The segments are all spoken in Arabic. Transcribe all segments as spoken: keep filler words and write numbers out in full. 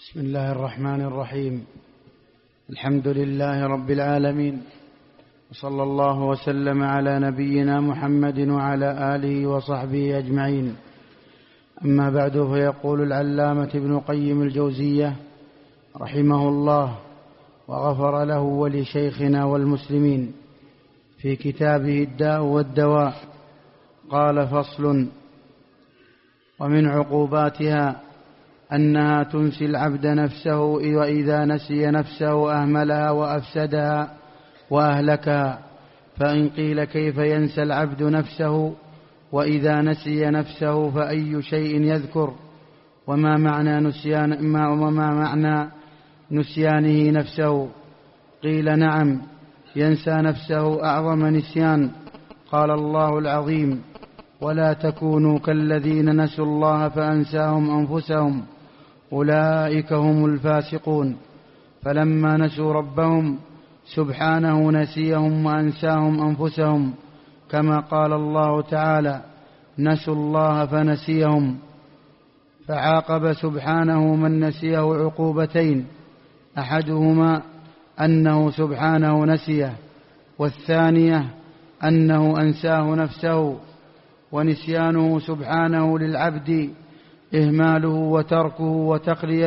بسم الله الرحمن الرحيم. الحمد لله رب العالمين، وصلى الله وسلم على نبينا محمد وعلى آله وصحبه أجمعين. أما بعد، فيقول العلامة ابن قيم الجوزية رحمه الله وغفر له ولشيخنا والمسلمين في كتابه الداء والدواء، قال: فصل: ومن عقوباتها أنها تنسي العبد نفسه، وإذا نسي نفسه أهملها وأفسدها وأهلكها. فإن قيل: كيف ينسى العبد نفسه؟ وإذا نسي نفسه فأي شيء يذكر؟ وما معنى نسيان ما وما معنى نسيانه نفسه؟ قيل: نعم، ينسى نفسه أعظم نسيان. قال الله العظيم: ولا تكونوا كالذين نسوا الله فأنساهم أنفسهم أولئك هم الفاسقون. فلما نسوا ربهم سبحانه نسيهم وأنساهم أنفسهم، كما قال الله تعالى: نسوا الله فنسيهم. فعاقب سبحانه من نسيه عقوبتين: أحدهما أنه سبحانه نسيه، والثانية أنه أنساه نفسه. ونسيانه سبحانه للعبد إهماله وتركه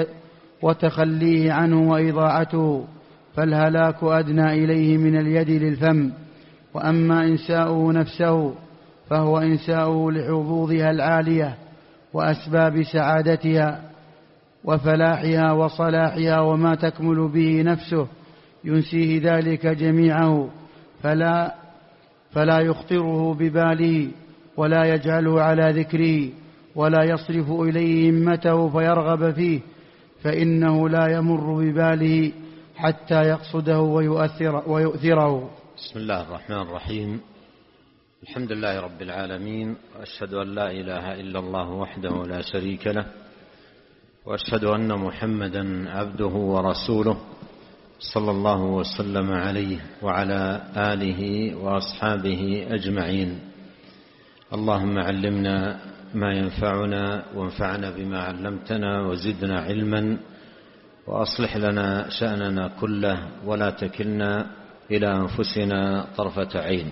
وتخليه عنه وإضاعته، فالهلاك أدنى إليه من اليد للفم. وأما إنساؤه نفسه فهو إنساؤه لحظوظها العالية وأسباب سعادتها وفلاحها وصلاحها، وما تكمل به نفسه ينسيه ذلك جميعه، فلا, فلا يخطره بباله ولا يجعله على ذكره، ولا يصرف إليه همته فيرغب فيه، فإنه لا يمر بباله حتى يقصده ويؤثر ويؤثره. بسم الله الرحمن الرحيم. الحمد لله رب العالمين، وأشهد أن لا إله إلا الله وحده لا شريك له، وأشهد أن محمدا عبده ورسوله، صلى الله وسلم عليه وعلى آله وأصحابه أجمعين. اللهم علمنا ما ينفعنا، وانفعنا بما علمتنا، وزدنا علما، وأصلح لنا شأننا كله، ولا تكلنا إلى أنفسنا طرفة عين.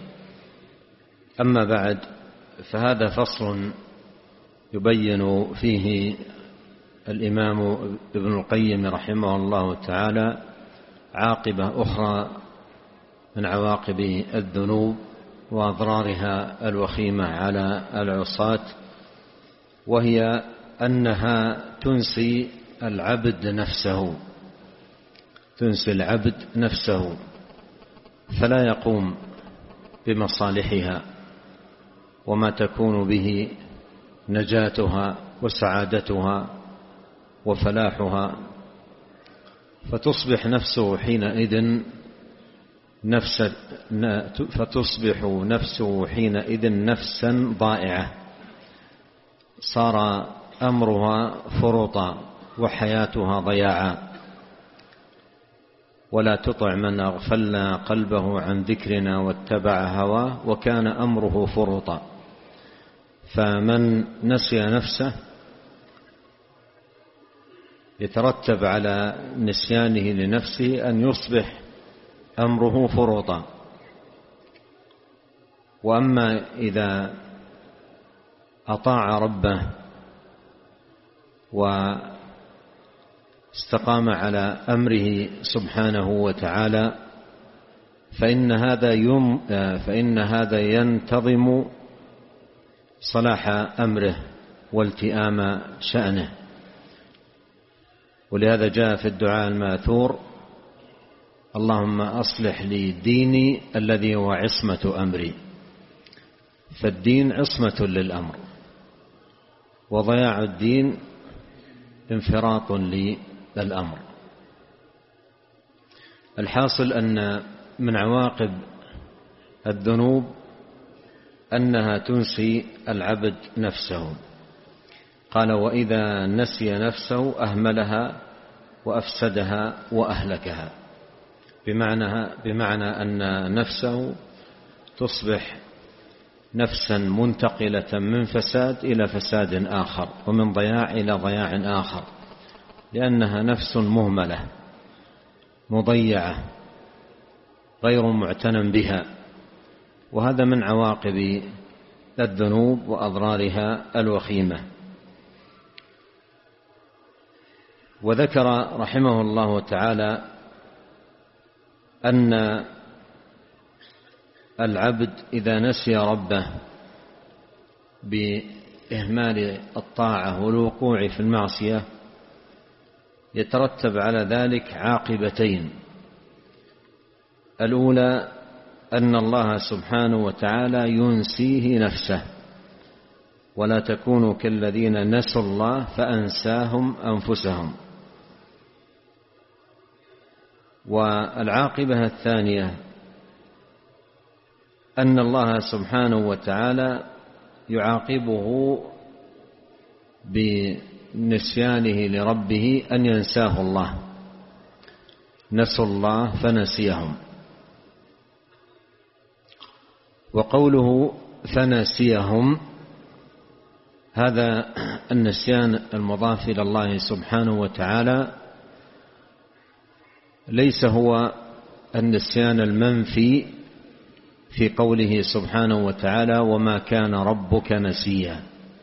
أما بعد، فهذا فصل يبين فيه الإمام ابن القيم رحمه الله تعالى عاقبة أخرى من عواقب الذنوب وأضرارها الوخيمة على العصاة، وهي أنها تنسي العبد نفسه تنسي العبد نفسه فلا يقوم بمصالحها وما تكون به نجاتها وسعادتها وفلاحها، فتصبح نفسه حينئذ نفس فتصبح نفسه حينئذ نفسا ضائعة، صار أمرها فرطا وحياتها ضياعا. ولا تطع من أغفلنا قلبه عن ذكرنا واتبع هواه وكان أمره فرطا. فمن نسي نفسه يترتب على نسيانه لنفسه أن يصبح أمره فرطا. وأما إذا أطاع ربه واستقام على أمره سبحانه وتعالى، فإن هذا يم فإن هذا ينتظم صلاح أمره والتئام شأنه. ولهذا جاء في الدعاء الماثور: اللهم أصلح لي ديني الذي هو عصمة أمري. فالدين عصمة للأمر، وضياع الدين انفراط للأمر. الحاصل أن من عواقب الذنوب أنها تنسي العبد نفسه. قال: وإذا نسي نفسه أهملها وأفسدها وأهلكها، بمعنى, بمعنى أن نفسه تصبح نفسا منتقلة من فساد إلى فساد آخر، ومن ضياع إلى ضياع آخر، لأنها نفس مهملة مضيعة غير معتنى بها، وهذا من عواقب الذنوب وأضرارها الوخيمة. وذكر رحمه الله تعالى أن العبد إذا نسي ربه بإهمال الطاعة والوقوع في المعصية يترتب على ذلك عاقبتين: الأولى أن الله سبحانه وتعالى ينسيه نفسه، ولا تكونوا كالذين نسوا الله فأنساهم أنفسهم. والعاقبة الثانية أن الله سبحانه وتعالى يعاقبه بنسيانه لربه أن ينساه الله، نسوا الله فنسيهم. وقوله فنسيهم هذا النسيان المضاف إلى الله سبحانه وتعالى ليس هو النسيان المنفي في قوله سبحانه وتعالى وما كان ربك نسيا،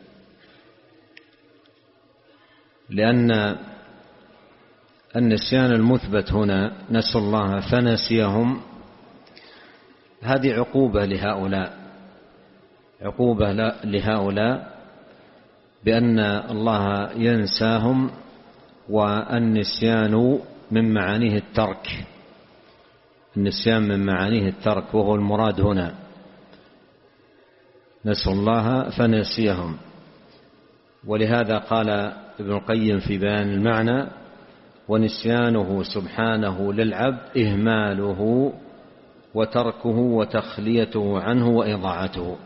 لأن النسيان المثبت هنا نسوا الله فنسيهم هذه عقوبة لهؤلاء، عقوبة لهؤلاء بأن الله ينساهم، والنسيان من معانيه الترك، النسيان من معانيه الترك وهو المراد هنا، نسوا الله فنسيهم. ولهذا قال ابن القيم في بيان المعنى: ونسيانه سبحانه للعبد إهماله وتركه وتخليته عنه وإضاعته،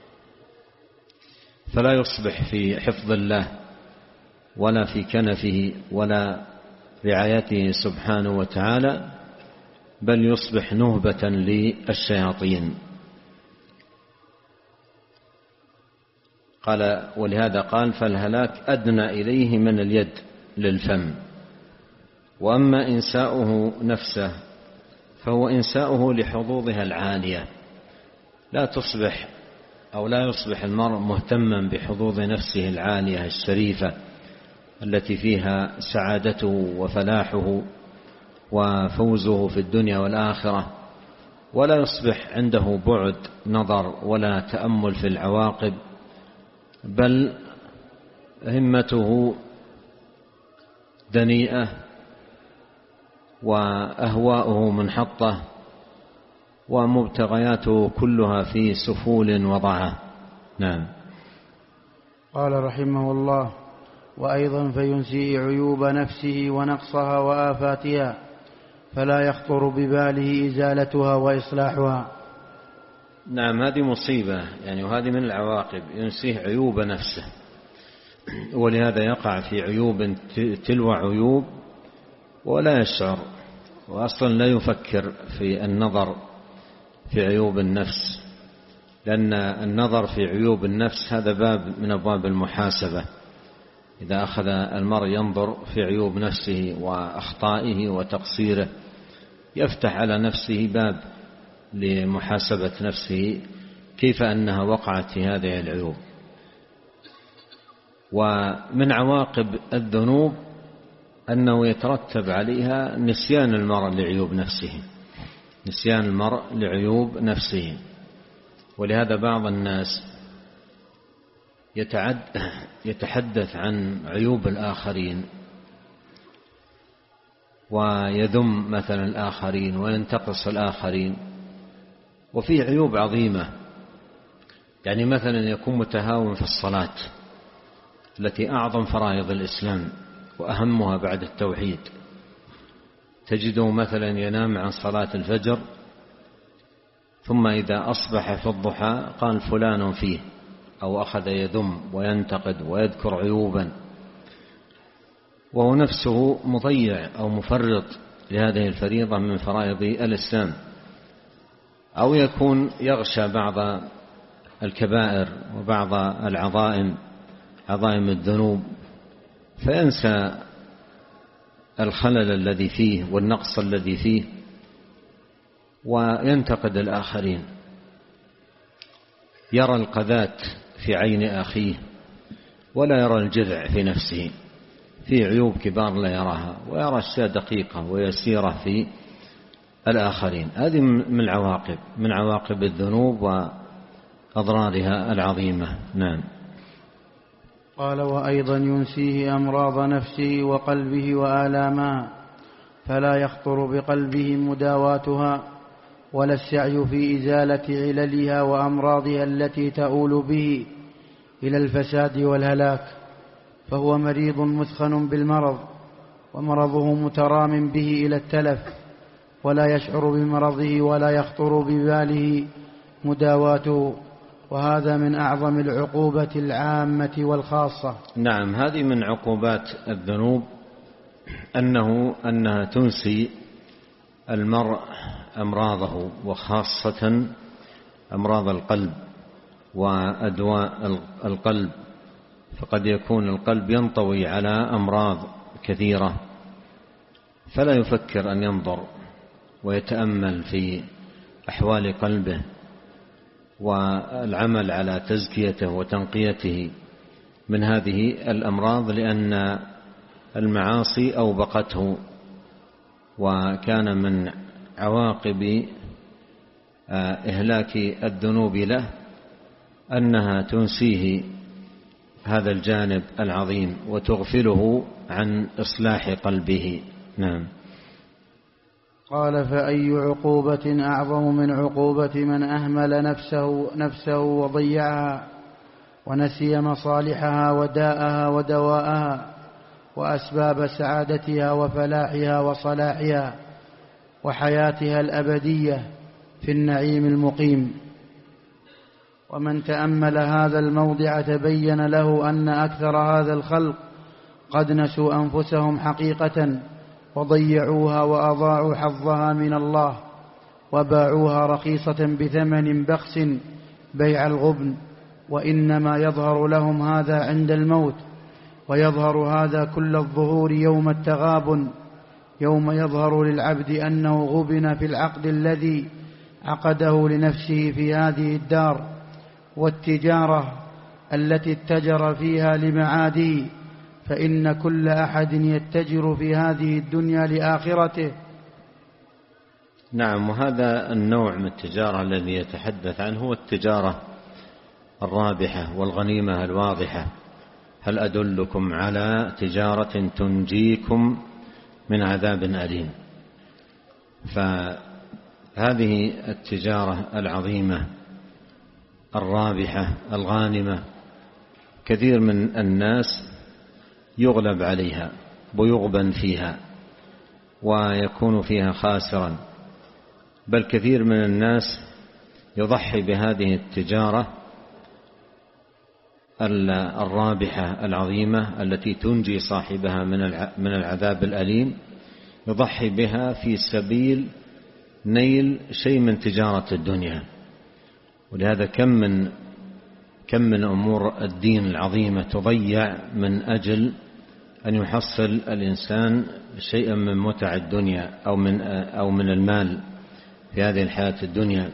فلا يصبح في حفظ الله ولا في كنفه ولا رعايته سبحانه وتعالى، بل يصبح نهبة للشياطين. قال ولهذا قال: فالهلاك أدنى إليه من اليد للفم. وأما إنساؤه نفسه فهو إنساؤه لحظوظها العالية، لا تصبح أو لا يصبح المرء مهتما بحظوظ نفسه العالية الشريفة التي فيها سعادته وفلاحه وفوزه في الدنيا والآخرة، ولا يصبح عنده بعد نظر ولا تأمل في العواقب، بل همته دنيئة وأهواؤه منحطة ومبتغياته كلها في سفول وضعه. نعم. قال رحمه الله: وأيضا فينسي عيوب نفسه ونقصها وآفاتها، فلا يخطر بباله إزالتها وإصلاحها. نعم، هذه مصيبة يعني، وهذه من العواقب، ينسيه عيوب نفسه، ولهذا يقع في عيوب تلو عيوب ولا يشعر، وأصلا لا يفكر في النظر في عيوب النفس، لأن النظر في عيوب النفس هذا باب من أبواب المحاسبة. إذا أخذ المرء ينظر في عيوب نفسه وأخطائه وتقصيره يفتح على نفسه باب لمحاسبة نفسه كيف أنها وقعت في هذه العيوب. ومن عواقب الذنوب أنه يترتب عليها نسيان المرء لعيوب نفسه، نسيان المرء لعيوب نفسه. ولهذا بعض الناس يتعد يتحدث عن عيوب الآخرين ويذم مثلا الآخرين وينتقص الآخرين، وفيه عيوب عظيمة. يعني مثلا يكون متهاون في الصلاة التي أعظم فرائض الإسلام وأهمها بعد التوحيد، تجده مثلا ينام عن صلاة الفجر، ثم إذا أصبح في الضحى قال فلان فيه، أو أخذ يذم وينتقد ويذكر عيوبا، وهو نفسه مضيع أو مفرط لهذه الفريضة من فرائض الإسلام. أو يكون يغشى بعض الكبائر وبعض العظائم، عظائم الذنوب، فينسى الخلل الذي فيه والنقص الذي فيه، وينتقد الآخرين، يرى القذاة في عين أخيه ولا يرى الجذع في نفسه، في عيوب كبار لا يراها، ويرى أشياء دقيقة ويسيرة في الآخرين. هذه من العواقب من عواقب الذنوب وأضرارها العظيمة. نعم. قال: وأيضا ينسيه أمراض نفسه وقلبه وآلامها، فلا يخطر بقلبه مداواتها ولا السعي في إزالة عللها وأمراضها التي تؤول به إلى الفساد والهلاك، فهو مريض مثخن بالمرض، ومرضه مترام به إلى التلف، ولا يشعر بمرضه ولا يخطر بباله مداواته، وهذا من أعظم العقوبة العامة والخاصة. نعم، هذه من عقوبات الذنوب، أنه أنها تنسي المرء أمراضه، وخاصة أمراض القلب وأدواء القلب، فقد يكون القلب ينطوي على أمراض كثيرة، فلا يفكر أن ينظر ويتأمل في أحوال قلبه والعمل على تزكيته وتنقيته من هذه الأمراض، لأن المعاصي أوبقته، وكان من عواقب إهلاك الذنوب له أنها تنسيه هذا الجانب العظيم وتغفله عن إصلاح قلبه. نعم. قال: فأي عقوبة أعظم من عقوبة من أهمل نفسه, نفسه وضيعها ونسي مصالحها وداءها ودواءها وأسباب سعادتها وفلاحها وصلاحها وحياتها الأبدية في النعيم المقيم. ومن تأمل هذا الموضع تبين له أن أكثر هذا الخلق قد نسوا أنفسهم حقيقة، وضيعوها وأضاعوا حظها من الله، وباعوها رخيصة بثمن بخس بيع الغبن، وإنما يظهر لهم هذا عند الموت، ويظهر هذا كل الظهور يوم التغابن، يوم يظهر للعبد أنه غبن في العقد الذي عقده لنفسه في هذه الدار، والتجارة التي اتجر فيها لمعاده، فإن كل أحد يتجر في هذه الدنيا لآخرته. نعم، وهذا النوع من التجارة الذي يتحدث عنه هو التجارة الرابحة والغنيمة الواضحة. هل أدلكم على تجارة تنجيكم من عذاب أليم؟ فهذه التجارة العظيمة الرابحة الغانمة كثير من الناس يغلب عليها ويغبن فيها ويكون فيها خاسرا، بل كثير من الناس يضحي بهذه التجارة الرابحة العظيمة التي تنجي صاحبها من العذاب الأليم، يضحي بها في سبيل نيل شيء من تجارة الدنيا. ولهذا كم من كم من أمور الدين العظيمة تضيع من أجل أن يحصل الإنسان شيئا من متع الدنيا أو من أو من المال في هذه الحياة الدنيا.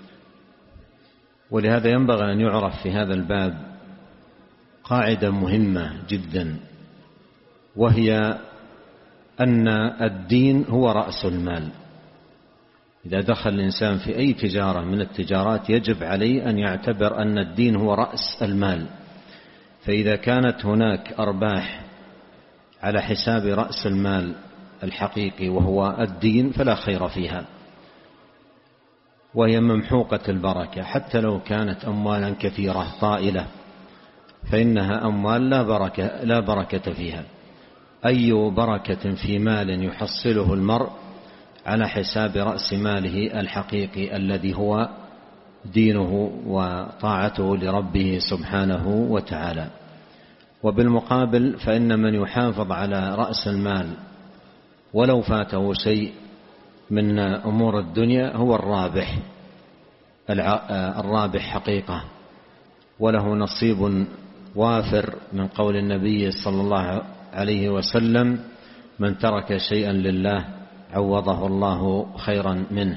ولهذا ينبغي أن يعرف في هذا الباب قاعدة مهمة جدا، وهي أن الدين هو رأس المال. إذا دخل الإنسان في أي تجارة من التجارات يجب عليه أن يعتبر أن الدين هو رأس المال، فإذا كانت هناك أرباح على حساب رأس المال الحقيقي وهو الدين فلا خير فيها، وهي ممحوقة البركة. حتى لو كانت أموالا كثيرة طائلة فإنها أموال لا بركة, لا بركة فيها. أي بركة في مال يحصله المرء على حساب رأس ماله الحقيقي الذي هو دينه وطاعته لربه سبحانه وتعالى. وبالمقابل فإن من يحافظ على رأس المال ولو فاته شيء من أمور الدنيا هو الرابح الرابح حقيقة، وله نصيب وافر من قول النبي صلى الله عليه وسلم: من ترك شيئا لله عوضه الله خيرا منه.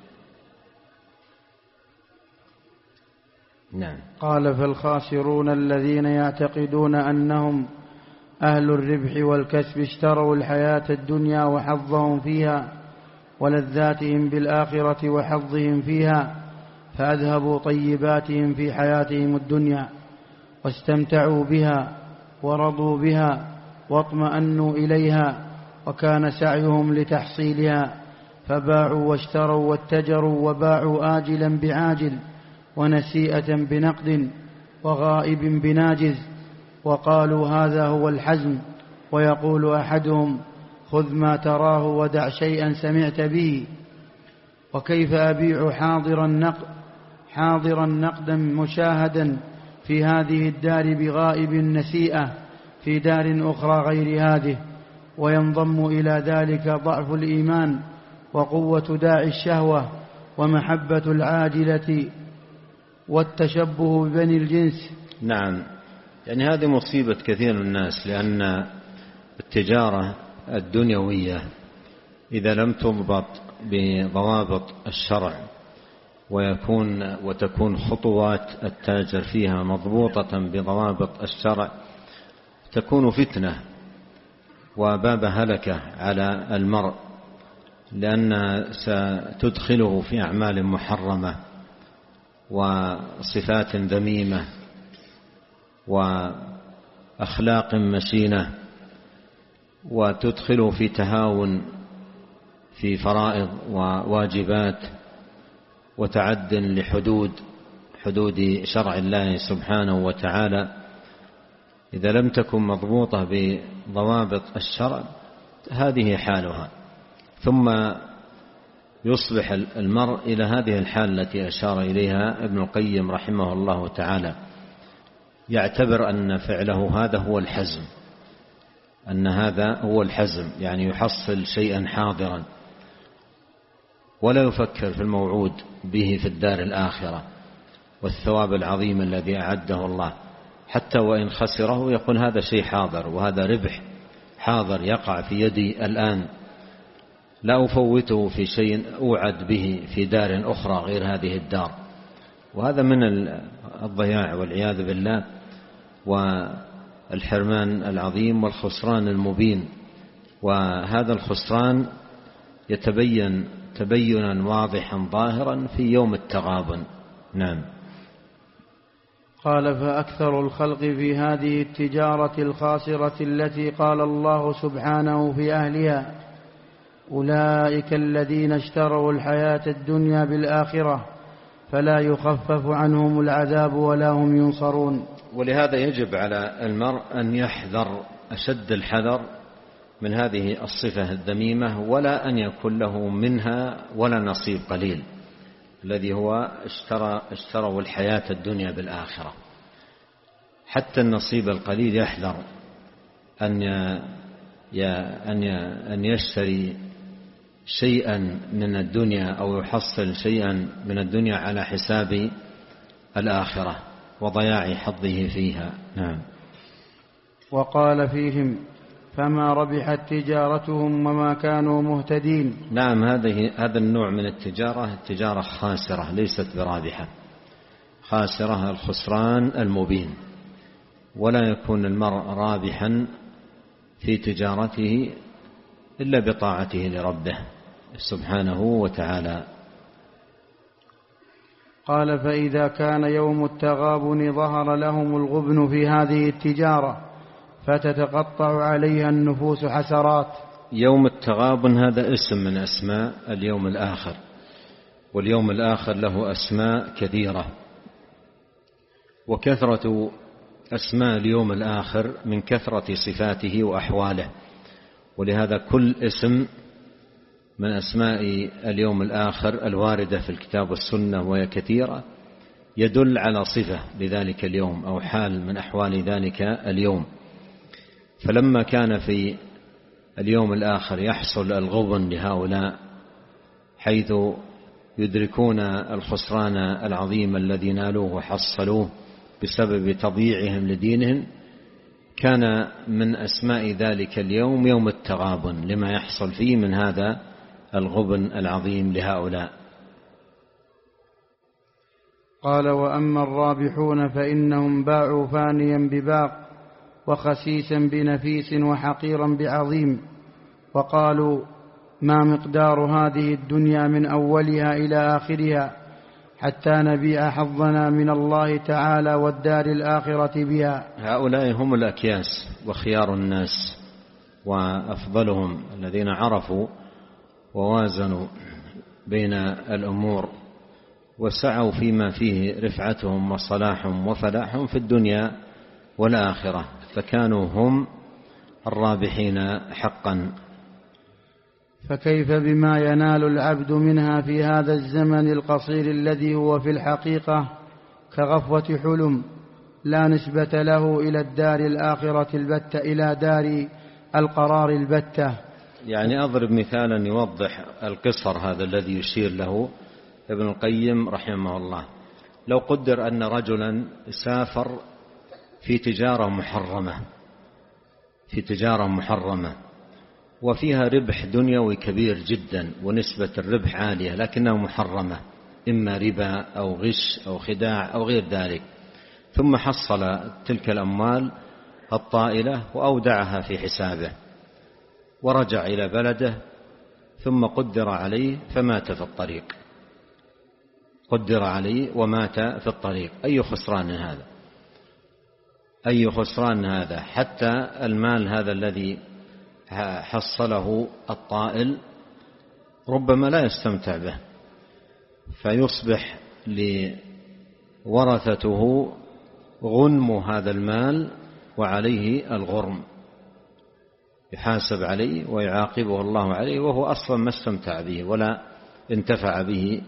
نعم. قال: فالخاسرون الذين يعتقدون أنهم أهل الربح والكسب اشتروا الحياة الدنيا وحظهم فيها ولذاتهم بالآخرة وحظهم فيها، فأذهبوا طيباتهم في حياتهم الدنيا واستمتعوا بها ورضوا بها واطمأنوا إليها، وكان سعيهم لتحصيلها، فباعوا واشتروا واتجروا وباعوا آجلا بعاجل ونسيئة بنقد وغائب بناجز، وقالوا هذا هو الحزم. ويقول أحدهم: خذ ما تراه ودع شيئا سمعت به. وكيف أبيع حاضرا نقد حاضرا نقدا مشاهدا في هذه الدار بغائب نسيئة في دار أخرى غير هذه؟ وينضم إلى ذلك ضعف الإيمان وقوة داعي الشهوة ومحبة العاجلة والتشبه ببني الجنس. نعم، يعني هذه مصيبة كثير من الناس، لأن التجارة الدنيوية إذا لم تضبط بضوابط الشرع ويكون وتكون خطوات التاجر فيها مضبوطة بضوابط الشرع تكون فتنة وباب هلكة على المرء، لأنها ستدخله في أعمال محرمة وصفات ذميمة وأخلاق مشينة، وتدخله في تهاون في فرائض وواجبات وتعد لحدود حدود شرع الله سبحانه وتعالى. إذا لم تكن مضبوطة بضوابط الشرع هذه حالها، ثم يصبح المرء إلى هذه الحال التي أشار إليها ابن القيم رحمه الله تعالى، يعتبر أن فعله هذا هو الحزم، أن هذا هو الحزم، يعني يحصل شيئا حاضرا ولا يفكر في الموعود به في الدار الآخرة والثواب العظيم الذي أعده الله، حتى وإن خسره يقول هذا شيء حاضر وهذا ربح حاضر يقع في يدي الآن، لا أفوته في شيء أوعد به في دار أخرى غير هذه الدار. وهذا من الضياع والعياذ بالله والحرمان العظيم والخسران المبين. وهذا الخسران يتبين تبينا واضحا ظاهرا في يوم التغابن. نعم. قال: فأكثر الخلق في هذه التجارة الخاسرة التي قال الله سبحانه في أهلها: أولئك الذين اشتروا الحياة الدنيا بالآخرة فلا يخفف عنهم العذاب ولا هم ينصرون. ولهذا يجب على المرء أن يحذر أشد الحذر من هذه الصفة الذميمة، ولا أن يكون له منها ولا نصيب قليل، الذي هو اشترى اشتروا الحياة الدنيا بالآخرة. حتى النصيب القليل يحذر أن أن يشتري شيئا من الدنيا أو يحصل شيئا من الدنيا على حساب الآخرة وضياع حظه فيها. نعم. وقال فيهم: فما ربحت تجارتهم وما كانوا مهتدين. نعم، هذه هذا النوع من التجارة التجارة خاسرة ليست برابحة، خاسرة الخسران المبين، ولا يكون المرء رابحا في تجارته إلا بطاعته لربه سبحانه وتعالى. قال: فإذا كان يوم التغابن ظهر لهم الغبن في هذه التجارة فتتقطع عليها النفوس حسرات. يوم التغابن هذا اسم من أسماء اليوم الآخر، واليوم الآخر له أسماء كثيرة، وكثرة أسماء اليوم الآخر من كثرة صفاته وأحواله، ولهذا كل اسم من أسماء اليوم الآخر الواردة في الكتاب والسنة وهي كثيرة يدل على صفة لذلك اليوم أو حال من أحوال ذلك اليوم. فلما كان في اليوم الآخر يحصل الغبن لهؤلاء حيث يدركون الخسران العظيم الذي نالوه وحصلوه بسبب تضييعهم لدينهم، كان من أسماء ذلك اليوم يوم التغابن لما يحصل فيه من هذا الغبن العظيم لهؤلاء. قال: وأما الرابحون فإنهم باعوا فانيا بباق وخسيسا بنفيس وحقيرا بعظيم، وقالوا: ما مقدار هذه الدنيا من أولها إلى آخرها حتى نبيع حظنا من الله تعالى والدار الآخرة بها. هؤلاء هم الأكياس وخيار الناس وأفضلهم الذين عرفوا ووازنوا بين الأمور وسعوا فيما فيه رفعتهم وصلاحهم وفلاحهم في الدنيا والآخرة، فكانوا هم الرابحين حقا. فكيف بما ينال العبد منها في هذا الزمن القصير الذي هو في الحقيقة كغفوة حلم لا نسبة له إلى الدار الآخرة البتة، إلى دار القرار البتة. يعني أضرب مثالا يوضح القصر هذا الذي يشير له ابن القيم رحمه الله. لو قدر أن رجلا سافر في تجارة محرمة في تجارة محرمة وفيها ربح دنيوي كبير جدا ونسبة الربح عالية، لكنها محرمة، إما ربا أو غش أو خداع أو غير ذلك، ثم حصل تلك الأموال الطائلة وأودعها في حسابه ورجع إلى بلده، ثم قدر عليه فمات في الطريق قدر عليه ومات في الطريق أي خسران هذا أي خسران هذا حتى المال هذا الذي حصله الطائل ربما لا يستمتع به، فيصبح لورثته غنم هذا المال وعليه الغرم، يحاسب عليه ويعاقبه الله عليه وهو أصلا ما استمتع به ولا انتفع به.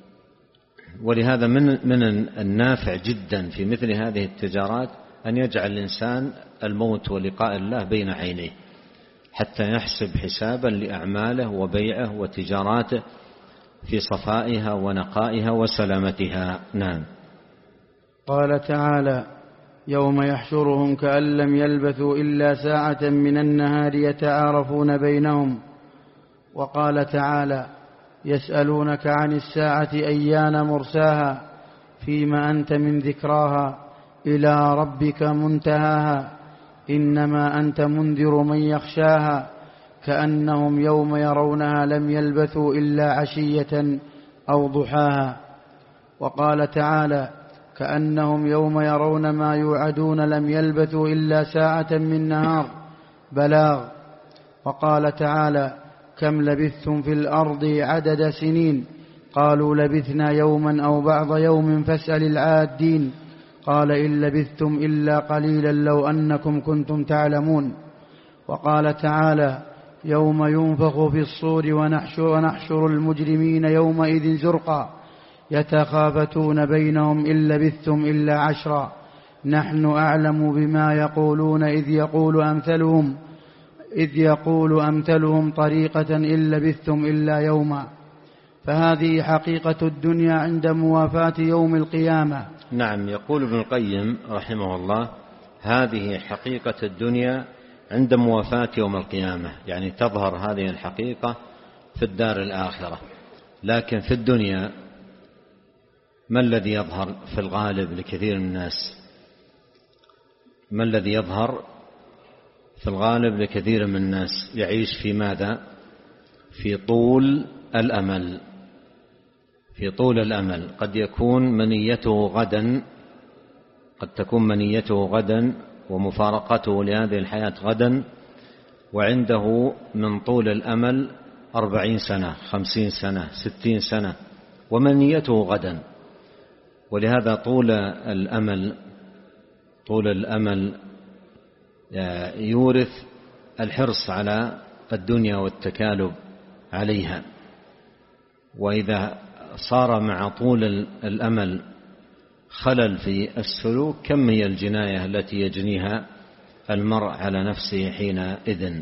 ولهذا من من النافع جدا في مثل هذه التجارات أن يجعل الإنسان الموت ولقاء الله بين عينيه حتى يحسب حسابا لأعماله وبيعه وتجاراته في صفائها ونقائها وسلامتها. نعم. قال تعالى: يوم يحشرهم كأن لم يلبثوا إلا ساعة من النهار يتعارفون بينهم. وقال تعالى: يسألونك عن الساعة أيان مرساها فيما أنت من ذكراها إلى ربك منتهاها إنما أنت منذر من يخشاها كأنهم يوم يرونها لم يلبثوا إلا عشية أو ضحاها. وقال تعالى: كأنهم يوم يرون ما يوعدون لم يلبثوا إلا ساعة من نهار بلاغ. وقال تعالى: كم لبثتم في الأرض عدد سنين قالوا لبثنا يوما أو بعض يوم فاسأل العادين قال إن لبثتم إلا قليلا لو أنكم كنتم تعلمون. وقال تعالى: يوم ينفخ في الصور ونحشر, ونحشر المجرمين يومئذ زرقا يتخافتون بينهم إن لبثتم إلا عشرا نحن أعلم بما يقولون إذ يقول أمثلهم إذ يقول أمثلهم طريقة إن لبثتم إلا يوما. فهذه حقيقة الدنيا عند موافاة يوم القيامة. نعم. يقول ابن القيم رحمه الله: هذه حقيقة الدنيا عند موافاة يوم القيامة، يعني تظهر هذه الحقيقة في الدار الآخرة، لكن في الدنيا ما الذي يظهر في الغالب لكثير من الناس؟ ما الذي يظهر في الغالب لكثير من الناس؟ يعيش في ماذا؟ في طول الأمل في طول الأمل قد يكون منيته غدا قد تكون منيته غدا ومفارقته لهذه الحياة غدا، وعنده من طول الأمل أربعين سنة خمسين سنة ستين سنة ومنيته غدا. ولهذا طول الأمل طول الأمل يورث الحرص على الدنيا والتكالب عليها. وإذا صار مع طول الأمل خلل في السلوك كم هي الجناية التي يجنيها المرء على نفسه حينئذ.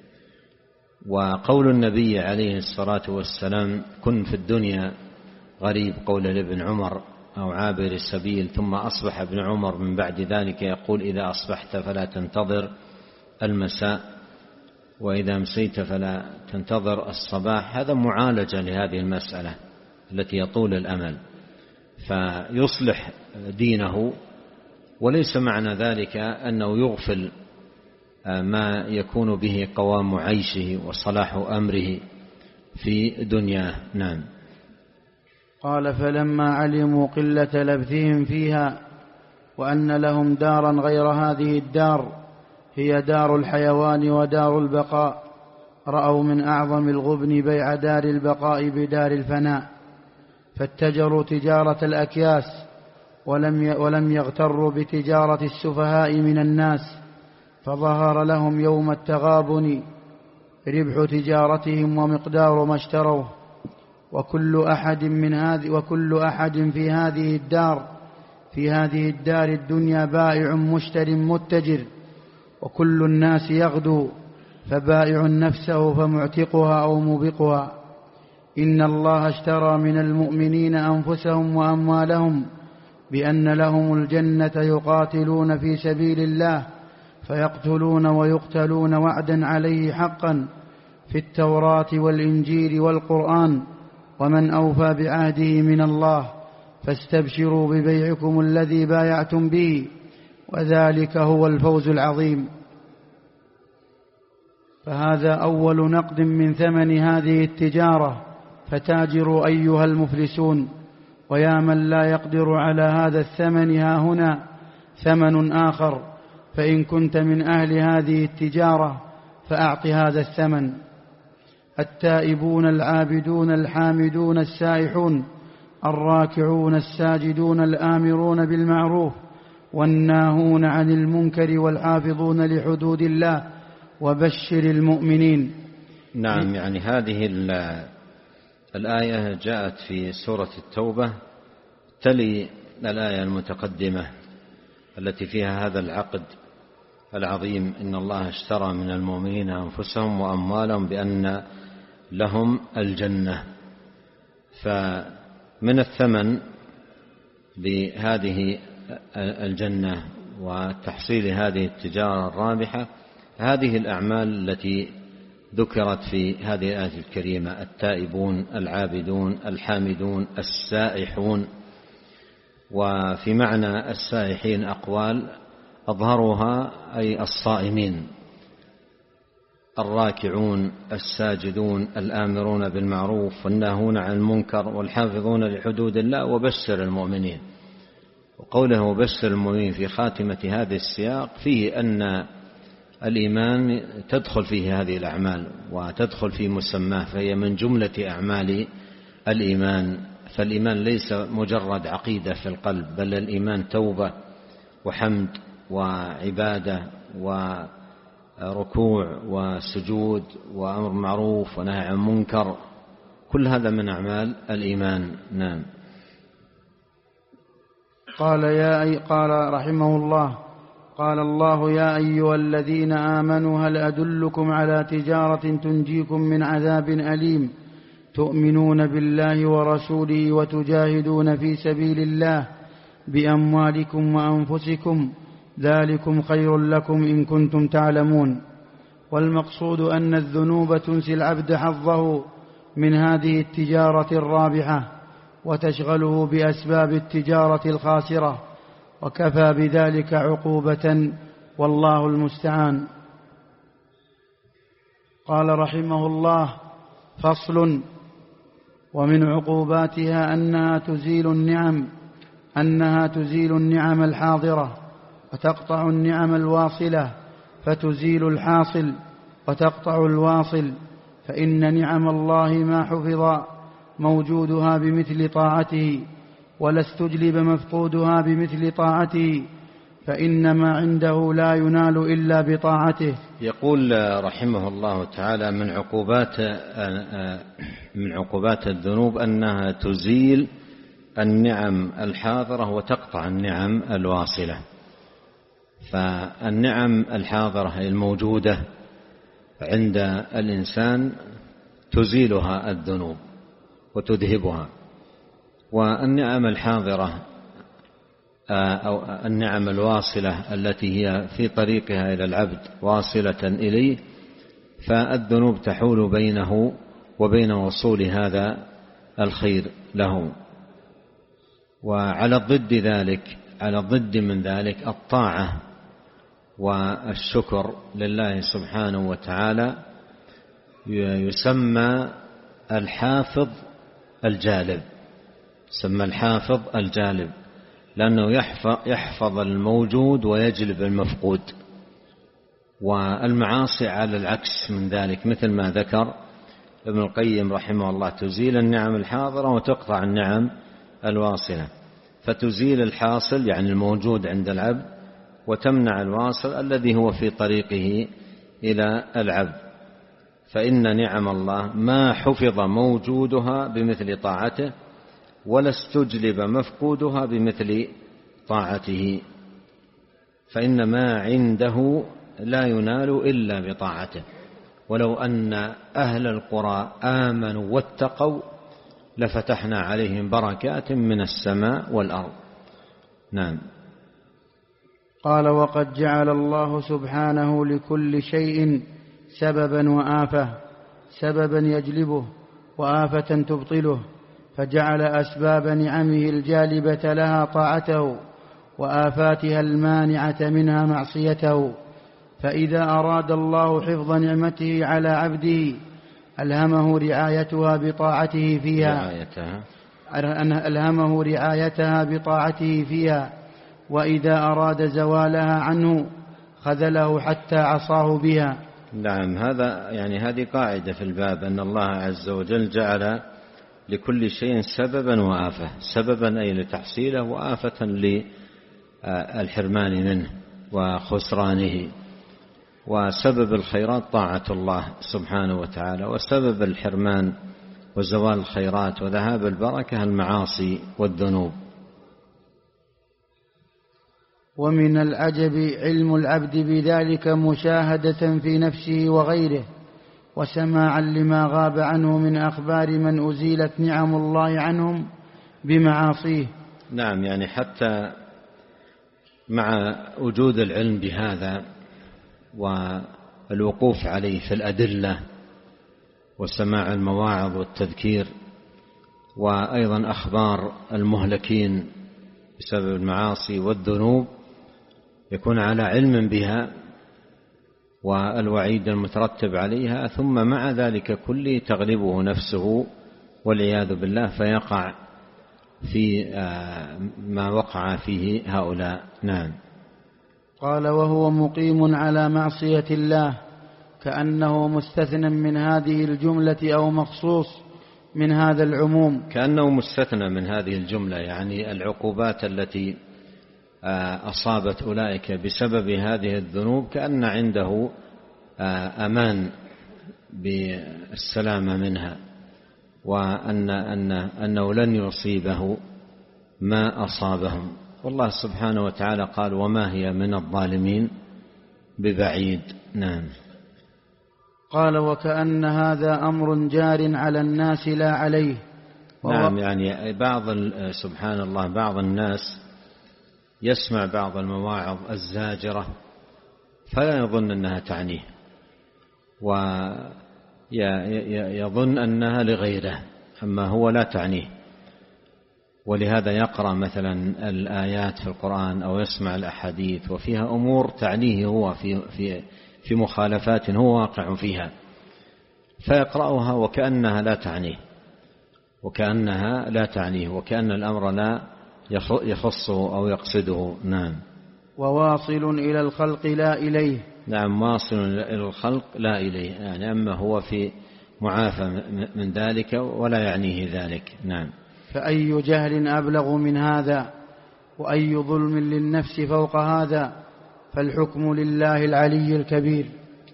وقول النبي عليه الصلاة والسلام: كن في الدنيا غريب، قول لابن عمر أو عابر السبيل، ثم أصبح ابن عمر من بعد ذلك يقول إذا أصبحت فلا تنتظر المساء، وإذا أمسيت فلا تنتظر الصباح. هذا معالجة لهذه المسألة التي يطول الأمل، فيصلح دينه، وليس معنى ذلك أنه يغفل ما يكون به قوام عيشه وصلاح أمره في دنياه. نعم. قال فلما علموا قلة لبثهم فيها وأن لهم دارا غير هذه الدار هي دار الحيوان ودار البقاء، رأوا من أعظم الغبن بيع دار البقاء بدار الفناء، فاتجروا تجارة الأكياس ولم ولم يغتروا بتجارة السفهاء من الناس، فظهر لهم يوم التغابن ربح تجارتهم ومقدار ما اشتروه. وكل أحد من هذه وكل أحد في هذه الدار في هذه الدار الدنيا بائع مشتر متجر، وكل الناس يغدو، فبائع نفسه فمعتقها أو موبقها. إن الله اشترى من المؤمنين أنفسهم وأموالهم بأن لهم الجنة يقاتلون في سبيل الله فيقتلون ويقتلون وعدا عليه حقا في التوراة والإنجيل والقرآن، ومن أوفى بعهده من الله، فاستبشروا ببيعكم الذي بايعتم به، وذلك هو الفوز العظيم. فهذا أول نقد من ثمن هذه التجارة، فتاجروا أيها المفلسون. ويا من لا يقدر على هذا الثمن ها هنا ثمن آخر، فإن كنت من أهل هذه التجارة فأعط هذا الثمن. التائبون العابدون الحامدون السائحون الراكعون الساجدون الآمرون بالمعروف والناهون عن المنكر والحافظون لحدود الله، وبشر المؤمنين. نعم، يعني هذه الآية جاءت في سورة التوبة تلي الآية المتقدمة التي فيها هذا العقد العظيم: إن الله اشترى من المؤمنين أنفسهم وأموالهم بأن لهم الجنة. فمن الثمن لهذه الجنة وتحصيل هذه التجارة الرابحة هذه الأعمال التي ذكرت في هذه الآية الكريمة: التائبون العابدون الحامدون السائحون. وفي معنى السائحين أقوال أظهرها أي الصائمين، الراكعون الساجدون الآمرون بالمعروف والناهون عن المنكر والحافظون لحدود الله، وبشر المؤمنين. وقوله وبشر المؤمنين في خاتمة هذا السياق فيه أن الإيمان تدخل فيه هذه الأعمال وتدخل في مسماه، فهي من جملة أعمال الإيمان. فالإيمان ليس مجرد عقيدة في القلب، بل الإيمان توبة وحمد وعبادة وركوع وسجود وأمر معروف ونهي عن منكر، كل هذا من أعمال الإيمان. نعم. قال يا أي قال رحمه الله: قال الله: يا أيها الذين آمنوا هل أدلكم على تجارة تنجيكم من عذاب أليم تؤمنون بالله ورسوله وتجاهدون في سبيل الله بأموالكم وأنفسكم ذلكم خير لكم إن كنتم تعلمون. والمقصود أن الذنوب تنسي العبد حظه من هذه التجارة الرابحة وتشغله بأسباب التجارة الخاسرة، وكفى بذلك عقوبة، والله المستعان. قال رحمه الله: فصل. ومن عقوباتها أنها تزيل النعم أنها تزيل النعم الحاضرة وتقطع النعم الواصلة، فتزيل الحاصل وتقطع الواصل. فإن نعم الله ما حفظ موجودها بمثل طاعته، ولا استجلب مفقودها بمثل طاعته، فإنما عنده لا ينال إلا بطاعته. يقول رحمه الله تعالى: من عقوبات من عقوبات الذنوب أنها تزيل النعم الحاضرة وتقطع النعم الواصلة. فالنعم الحاضرة الموجودة عند الإنسان تزيلها الذنوب وتذهبها، والنعم الحاضرة أو النعم الواصلة التي هي في طريقها إلى العبد واصلة إليه، فالذنوب تحول بينه وبين وصول هذا الخير له. وعلى الضد ذلك على الضد من ذلك الطاعة والشكر لله سبحانه وتعالى يسمى الحافظ الجالب، يسمى الحافظ الجالب لأنه يحفظ الموجود ويجلب المفقود. والمعاصي على العكس من ذلك، مثل ما ذكر ابن القيم رحمه الله، تزيل النعم الحاضرة وتقطع النعم الواصلة، فتزيل الحاصل يعني الموجود عند العبد، وتمنع الواصل الذي هو في طريقه إلى العبد. فإن نعم الله ما حفظ موجودها بمثل طاعته، ولا استجلب مفقودها بمثل طاعته، فإن ما عنده لا ينال إلا بطاعته. ولو أن أهل القرى آمنوا واتقوا لفتحنا عليهم بركات من السماء والأرض. نعم. قال: وقد جعل الله سبحانه لكل شيء سببا وآفة، سببا يجلبه وآفة تبطله، فجعل أسباب نعمه الجالبة لها طاعته، وآفاتها المانعة منها معصيته. فإذا أراد الله حفظ نعمته على عبده ألهمه رعايتها بطاعته فيها رعايتها. ألهمه رعايتها بطاعته فيها، وإذا أراد زوالها عنه خذله حتى عصاه بها. نعم، هذا يعني هذه قاعدة في الباب، أن الله عز وجل جعل لكل شيء سببا وآفة، سببا أي لتحصيله، وآفة للحرمان منه وخسرانه. وسبب الخيرات طاعة الله سبحانه وتعالى، وسبب الحرمان وزوال الخيرات وذهاب البركة المعاصي والذنوب. ومن العجب علم العبد بذلك مشاهدة في نفسه وغيره، وسماعا لما غاب عنه من أخبار من أزيلت نعم الله عنهم بمعاصيه. نعم، يعني حتى مع وجود العلم بهذا والوقوف عليه في الأدلة وسماع المواعظ والتذكير، وأيضا أخبار المهلكين بسبب المعاصي والذنوب، يكون على علم بها والوعيد المترتب عليها، ثم مع ذلك كله تغلبه نفسه والعياذ بالله، فيقع في ما وقع فيه هؤلاء. نعم. قال: وهو مقيم على معصية الله، كأنه مستثنى من هذه الجملة أو مخصوص من هذا العموم. كأنه مستثنى من هذه الجملة، يعني العقوبات التي أصابت أولئك بسبب هذه الذنوب كأن عنده أمان بالسلامة منها، وأن أن أنه لن يصيبه ما أصابهم. والله سبحانه وتعالى قال: وما هي من الظالمين ببعيد. نعم. قال: وكأن هذا أمر جار على الناس لا عليه. نعم، يعني بعض سبحان الله بعض الناس يسمع بعض المواعظ الزاجرة فلا يظن أنها تعنيه، ويظن أنها لغيره، أما هو لا تعنيه. ولهذا يقرأ مثلا الآيات في القرآن أو يسمع الأحاديث وفيها أمور تعنيه هو في في في مخالفات هو واقع فيها، فيقرأها وكأنها لا تعنيه وكأنها لا تعنيه وكأن الأمر لا يخصه أو يقصده. نعم. وواصل إلى الخلق لا إليه. نعم، واصل إلى الخلق لا إليه، يعني أما هو في معافى من ذلك ولا يعنيه ذلك. نعم. فأي جهل أبلغ من هذا، وأي ظلم للنفس فوق هذا، فالحكم لله العلي الكبير.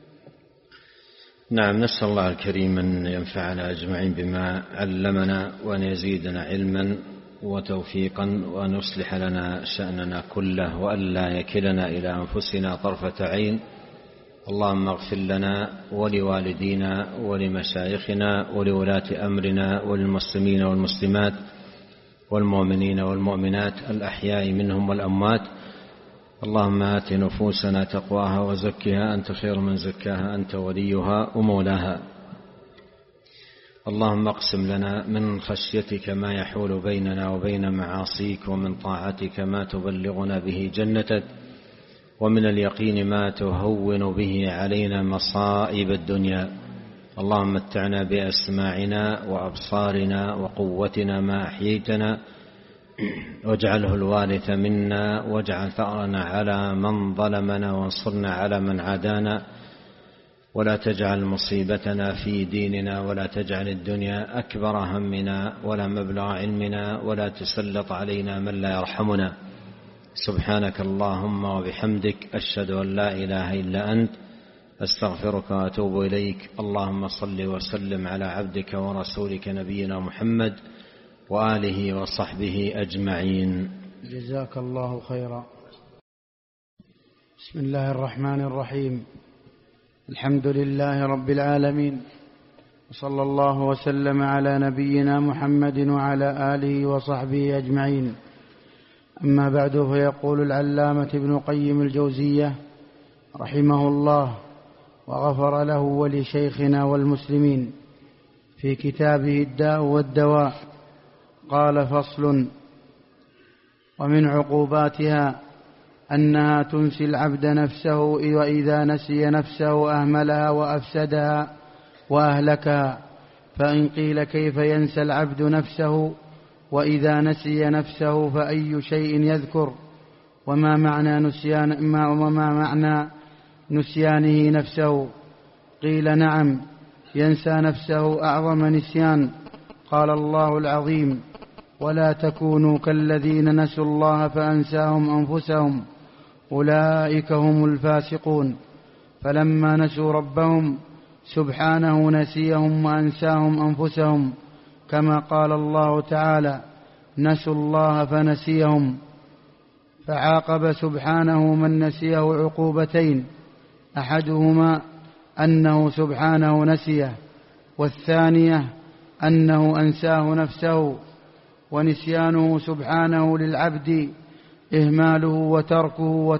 نعم، نسأل الله الكريم أن ينفعنا أجمعين بما علمنا، وأن يزيدنا علما وتوفيقا، وأن يصلح لنا شأننا كله، وأن لا يكلنا إلى أنفسنا طرفة عين. اللهم اغفر لنا ولوالدينا ولمشايخنا ولولاة أمرنا وللمسلمين والمسلمات والمؤمنين والمؤمنات الأحياء منهم والأموات. اللهم آت نفوسنا تقواها وزكها أنت خير من زكاها أنت وليها ومولاها. اللهم اقسم لنا من خشيتك ما يحول بيننا وبين معاصيك، ومن طاعتك ما تبلغنا به جنتك، ومن اليقين ما تهون به علينا مصائب الدنيا. اللهم متعنا بأسماعنا وأبصارنا وقوتنا ما أحييتنا، واجعله الوارث منا، واجعل ثأرنا على من ظلمنا، وانصرنا على من عادانا، ولا تجعل مصيبتنا في ديننا، ولا تجعل الدنيا أكبر همنا ولا مبلغ علمنا، ولا تسلط علينا من لا يرحمنا. سبحانك اللهم وبحمدك، أشهد أن لا إله إلا أنت، أستغفرك وأتوب إليك. اللهم صل وسلم على عبدك ورسولك نبينا محمد وآله وصحبه أجمعين. جزاك الله خيرا. بسم الله الرحمن الرحيم. الحمد لله رب العالمين، وصلى الله وسلم على نبينا محمد وعلى آله وصحبه أجمعين. أما بعد، فيقول العلامة ابن قيم الجوزية رحمه الله وغفر له ولشيخنا والمسلمين في كتابه الداء والدواء، قال: فصل: ومن عقوباتها أنها تنسي العبد نفسه، وإذا نسي نفسه أهملها وأفسدها وأهلكها. فإن قيل: كيف ينسى العبد نفسه؟ وإذا نسي نفسه فأي شيء يذكر؟ وما معنى نسيان ما وما معنى نسيانه نفسه؟ قيل: نعم، ينسى نفسه أعظم نسيان. قال الله العظيم: ولا تكونوا كالذين نسوا الله فأنساهم أنفسهم أولئك هم الفاسقون. فلما نسوا ربهم سبحانه نسيهم وأنساهم أنفسهم، كما قال الله تعالى: نسوا الله فنسيهم. فعاقب سبحانه من نسيه عقوبتين: أحدهما أنه سبحانه نسيه، والثانية أنه أنساه نفسه. ونسيانه سبحانه للعبد إهماله وتركه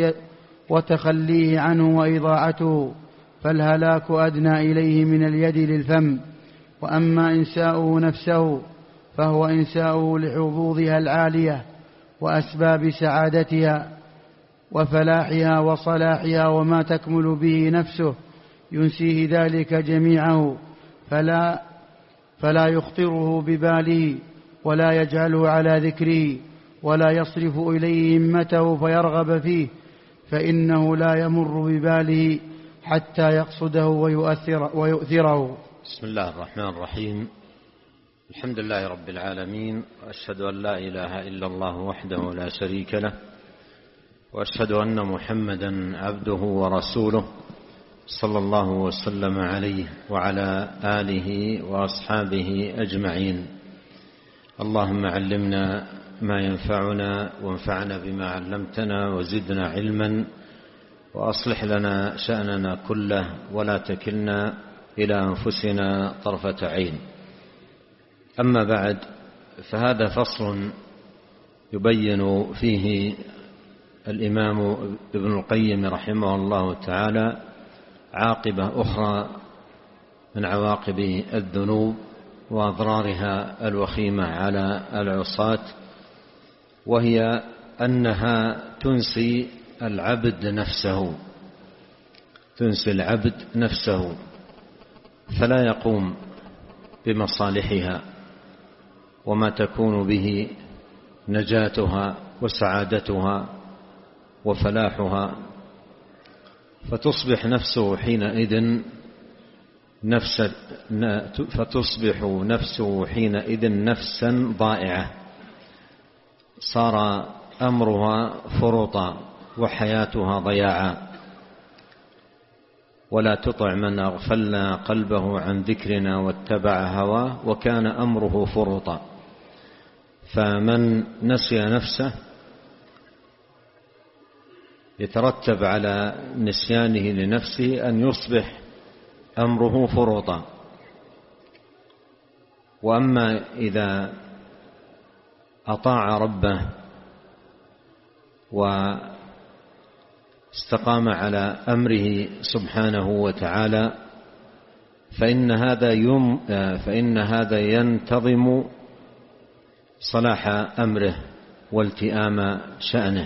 وتخليه عنه وإضاعته، فالهلاك أدنى إليه من اليد للفم. وأما إنساؤه نفسه فهو إنساؤه لحظوظها العالية وأسباب سعادتها وفلاحها وصلاحها، وما تكمل به نفسه ينسيه ذلك جميعه، فلا, فلا يخطره بباله، ولا يجعله على ذكره، ولا يصرف إليه همته فيرغب فيه، فإنه لا يمر بباله حتى يقصده ويؤثر ويؤثره. بسم الله الرحمن الرحيم. الحمد لله رب العالمين، وأشهد أن لا إله إلا الله وحده لا شريك له، وأشهد أن محمدا عبده ورسوله، صلى الله وسلم عليه وعلى آله وأصحابه أجمعين. اللهم علمنا ما ينفعنا، وانفعنا بما علمتنا، وزدنا علما، وأصلح لنا شأننا كله، ولا تكلنا إلى أنفسنا طرفة عين. أما بعد، فهذا فصل يبين فيه الإمام ابن القيم رحمه الله تعالى عاقبة أخرى من عواقب الذنوب وأضرارها الوخيمة على العصاة، وهي أنها تنسي العبد نفسه تنسي العبد نفسه فلا يقوم بمصالحها وما تكون به نجاتها وسعادتها وفلاحها، فتصبح نفسه حينئذ نفس فتصبح نفسه حينئذ نفسا ضائعة، صار أمرها فرطا وحياتها ضياعا. ولا تطع من أغفلنا قلبه عن ذكرنا واتبع هواه وكان أمره فرطا. فمن نسي نفسه يترتب على نسيانه لنفسه أن يصبح أمره فرطا. وأما إذا وأطاع ربه واستقام على أمره سبحانه وتعالى فإن هذا يم فإن هذا ينتظم صلاح أمره والتئام شأنه.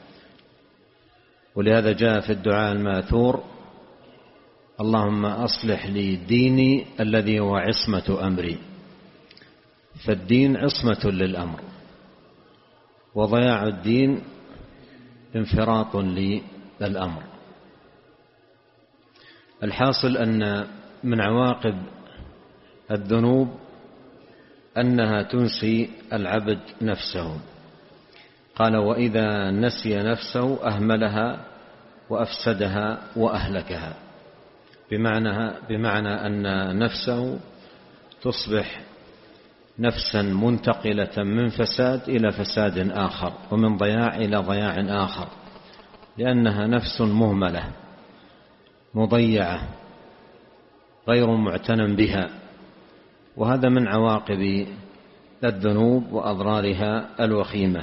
ولهذا جاء في الدعاء الماثور: اللهم أصلح لي ديني الذي هو عصمة أمري. فالدين عصمة للأمر، وضياع الدين انفراط للأمر. الحاصل أن من عواقب الذنوب أنها تنسي العبد نفسه. قال: وإذا نسي نفسه أهملها وأفسدها وأهلكها. بمعنى, بمعنى أن نفسه تصبح نفسا منتقلة من فساد إلى فساد آخر، ومن ضياع إلى ضياع آخر، لأنها نفس مهملة مضيعة غير معتنى بها. وهذا من عواقب الذنوب وأضرارها الوخيمة.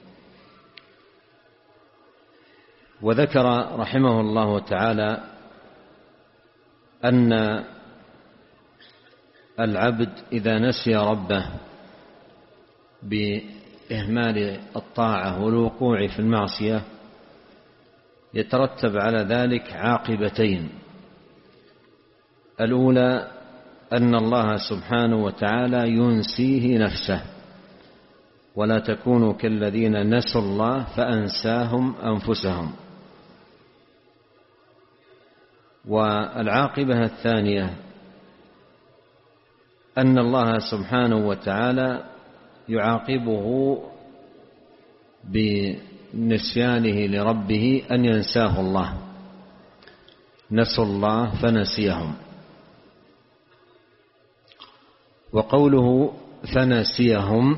وذكر رحمه الله تعالى أن العبد إذا نسي ربه بإهمال الطاعة والوقوع في المعصية يترتب على ذلك عاقبتين: الأولى أن الله سبحانه وتعالى ينسيه نفسه، ولا تكونوا كالذين نسوا الله فأنساهم أنفسهم. والعاقبة الثانية أن الله سبحانه وتعالى يعاقبه بنسيانه لربه أن ينساه الله. نسوا الله فنسيهم. وقوله فنسيهم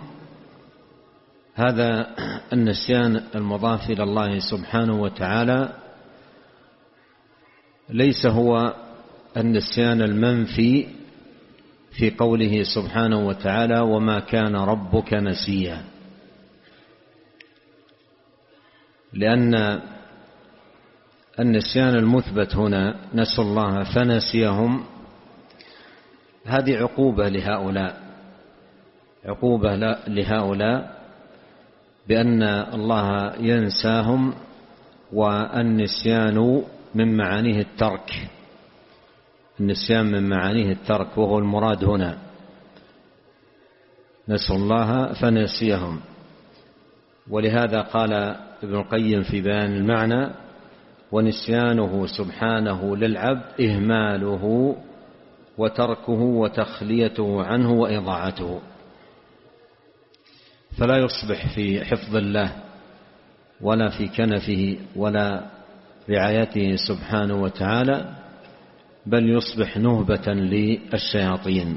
هذا النسيان المضاف إلى الله سبحانه وتعالى ليس هو النسيان المنفي في قوله سبحانه وتعالى: وما كان ربك نسيا. لأن النسيان المثبت هنا نسوا الله فنسيهم، هذه عقوبة لهؤلاء عقوبة لهؤلاء بأن الله ينساهم. والنسيان من معانيه الترك، النسيان من معانيه الترك، وهو المراد هنا. نسوا الله فنسيهم. ولهذا قال ابن القيم في بيان المعنى: ونسيانه سبحانه للعبد إهماله وتركه وتخليته عنه وإضاعته. فلا يصبح في حفظ الله ولا في كنفه ولا رعايته سبحانه وتعالى، بل يصبح نهبة للشياطين.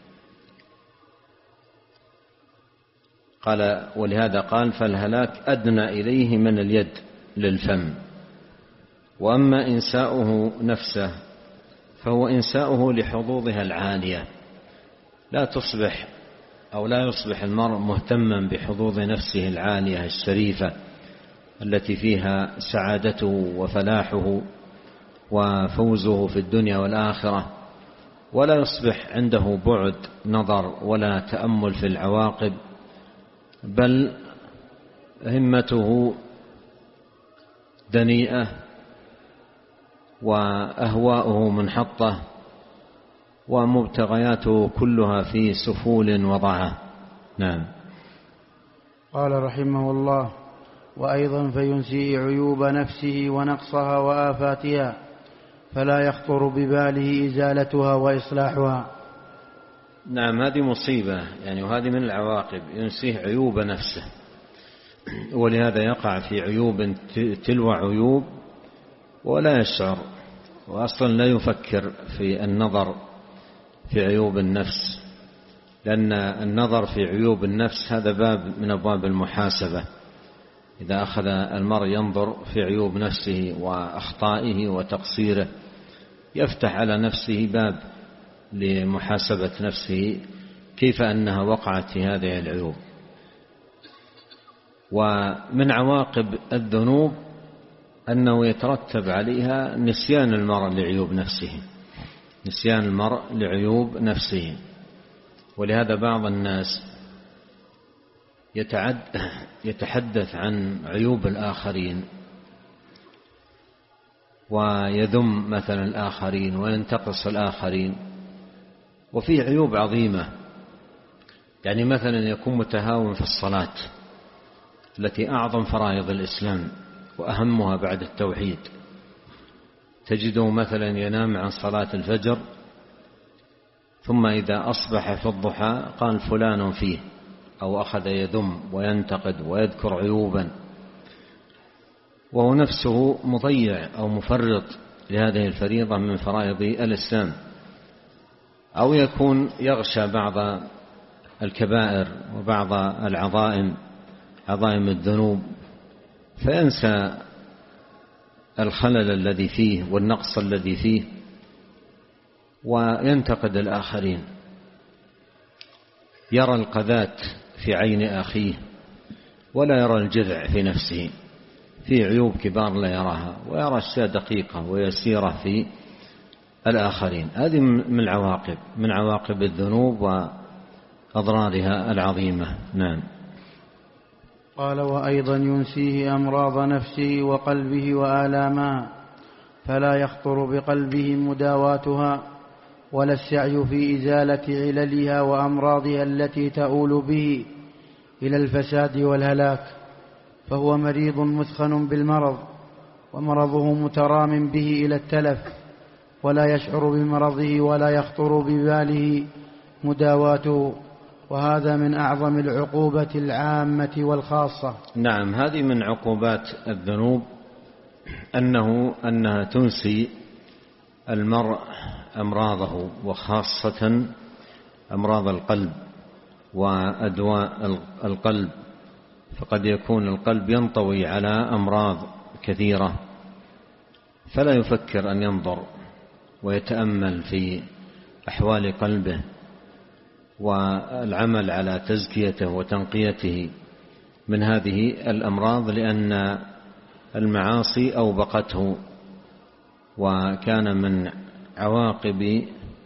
قال: ولهذا قال: فالهلاك أدنى إليه من اليد للفم. وأما إنساؤه نفسه فهو إنساؤه لحظوظها العالية. لا تصبح أو لا يصبح المرء مهتما بحظوظ نفسه العالية الشريفة التي فيها سعادته وفلاحه وفوزه في الدنيا والآخرة، ولا يصبح عنده بعد نظر ولا تأمل في العواقب، بل همته دنيئة وأهواؤه منحطة ومبتغياته كلها في سفول وضعه. نعم. قال رحمه الله: وأيضا فينسي عيوب نفسه ونقصها وآفاتها، فلا يخطر بباله إزالتها وإصلاحها. نعم، هذه مصيبة يعني، وهذه من العواقب. ينسيه عيوب نفسه، ولهذا يقع في عيوب تلو عيوب ولا يشعر، وأصلا لا يفكر في النظر في عيوب النفس، لأن النظر في عيوب النفس هذا باب من أبواب المحاسبة. إذا أخذ المرء ينظر في عيوب نفسه وأخطائه وتقصيره يفتح على نفسه باب لمحاسبة نفسه كيف أنها وقعت في هذه العيوب. ومن عواقب الذنوب أنه يترتب عليها نسيان المرء لعيوب نفسه نسيان المرء لعيوب نفسه ولهذا بعض الناس يتعد يتحدث عن عيوب الآخرين ويذم مثلا الآخرين وينتقص الآخرين، وفيه عيوب عظيمة. يعني مثلا يكون متهاون في الصلاة التي أعظم فرائض الإسلام وأهمها بعد التوحيد، تجده مثلا ينام عن صلاة الفجر ثم إذا أصبح في الضحى قال فلان فيه، أو أخذ يذم وينتقد ويذكر عيوبا، وهو نفسه مضيع أو مفرط لهذه الفريضة من فرائض الإسلام. أو يكون يغشى بعض الكبائر وبعض العظائم عظائم الذنوب فينسى الخلل الذي فيه والنقص الذي فيه وينتقد الآخرين، يرى القذات في عين أخيه ولا يرى الجذع في نفسه، في عيوب كبار لا يراها ويرى أشياء دقيقة ويسيرة في الآخرين. هذه من العواقب من عواقب الذنوب وأضرارها العظيمة. نعم. قال: وأيضا ينسيه أمراض نفسه وقلبه وآلامها، فلا يخطر بقلبه مداواتها ولا السعي في إزالة عللها وأمراضها التي تؤول به إلى الفساد والهلاك، فهو مريض مثخن بالمرض، ومرضه مترام به إلى التلف، ولا يشعر بمرضه ولا يخطر بباله مداواته، وهذا من أعظم العقوبة العامة والخاصة. نعم، هذه من عقوبات الذنوب أنه أنها تنسي المرء أمراضه، وخاصة أمراض القلب وأدواء القلب، فقد يكون القلب ينطوي على أمراض كثيرة فلا يفكر أن ينظر ويتأمل في أحوال قلبه والعمل على تزكيته وتنقيته من هذه الأمراض، لأن المعاصي أوبقته، وكان من عواقب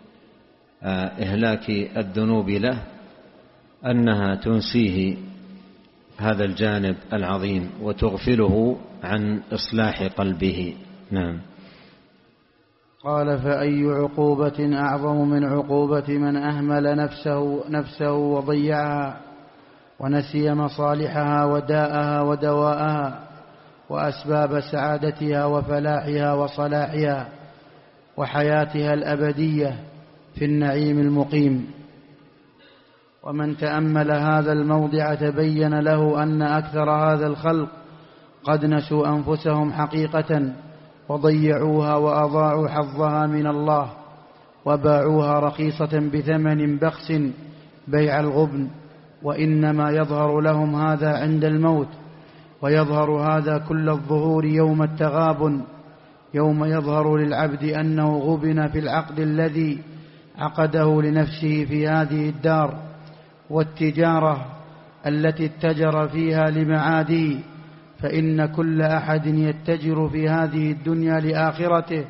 إهلاك الذنوب له أنها تنسيه هذا الجانب العظيم وتغفله عن إصلاح قلبه. نعم. قال: فأي عقوبة أعظم من عقوبة من أهمل نفسه, نفسه وضيعها ونسي مصالحها وداءها ودواءها وأسباب سعادتها وفلاحها وصلاحها وحياتها الأبدية في النعيم المقيم. ومن تأمل هذا الموضع تبين له أن أكثر هذا الخلق قد نسوا أنفسهم حقيقة وضيعوها وأضاعوا حظها من الله وباعوها رخيصة بثمن بخس بيع الغبن، وإنما يظهر لهم هذا عند الموت، ويظهر هذا كل الظهور يوم التغابن، يوم يظهر للعبد أنه غبن في العقد الذي عقده لنفسه في هذه الدار والتجارة التي اتجر فيها لمعاده، فإن كل أحد يتجر في هذه الدنيا لآخرته.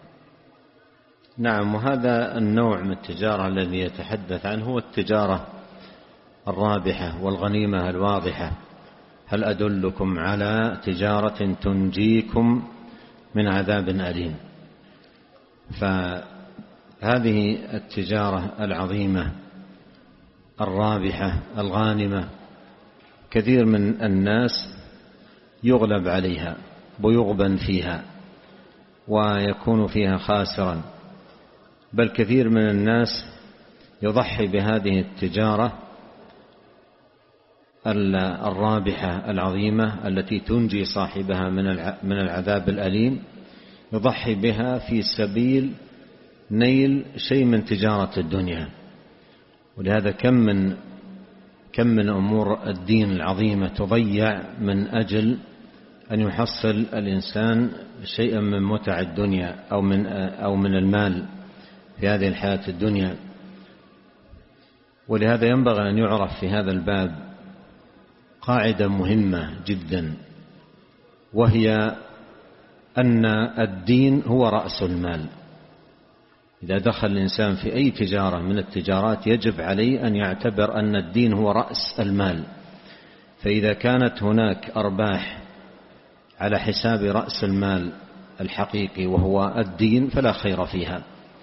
نعم، وهذا النوع من التجارة الذي يتحدث عنه هو التجارة الرابحة والغنيمة الواضحة. هل أدلكم على تجارة تنجيكم من عذاب أليم؟ فهذه التجارة العظيمة الرابحة الغانمة كثير من الناس يغلب عليها ويغبن فيها ويكون فيها خاسرا، بل كثير من الناس يضحي بهذه التجارة الرابحة العظيمة التي تنجي صاحبها من العذاب الأليم، يضحي بها في سبيل نيل شيء من تجارة الدنيا. ولهذا كم من كم من أمور الدين العظيمة تضيع من أجل أن يحصل الإنسان شيئا من متع الدنيا أو من أو من المال في هذه الحياة الدنيا. ولهذا ينبغي أن يعرف في هذا الباب قاعدة مهمة جدا، وهي أن الدين هو رأس المال. إذا دخل الإنسان في أي تجارة من التجارات يجب عليه أن يعتبر أن الدين هو رأس المال. فإذا كانت هناك أرباح على حساب رأس المال الحقيقي وهو الدين فلا خير فيها،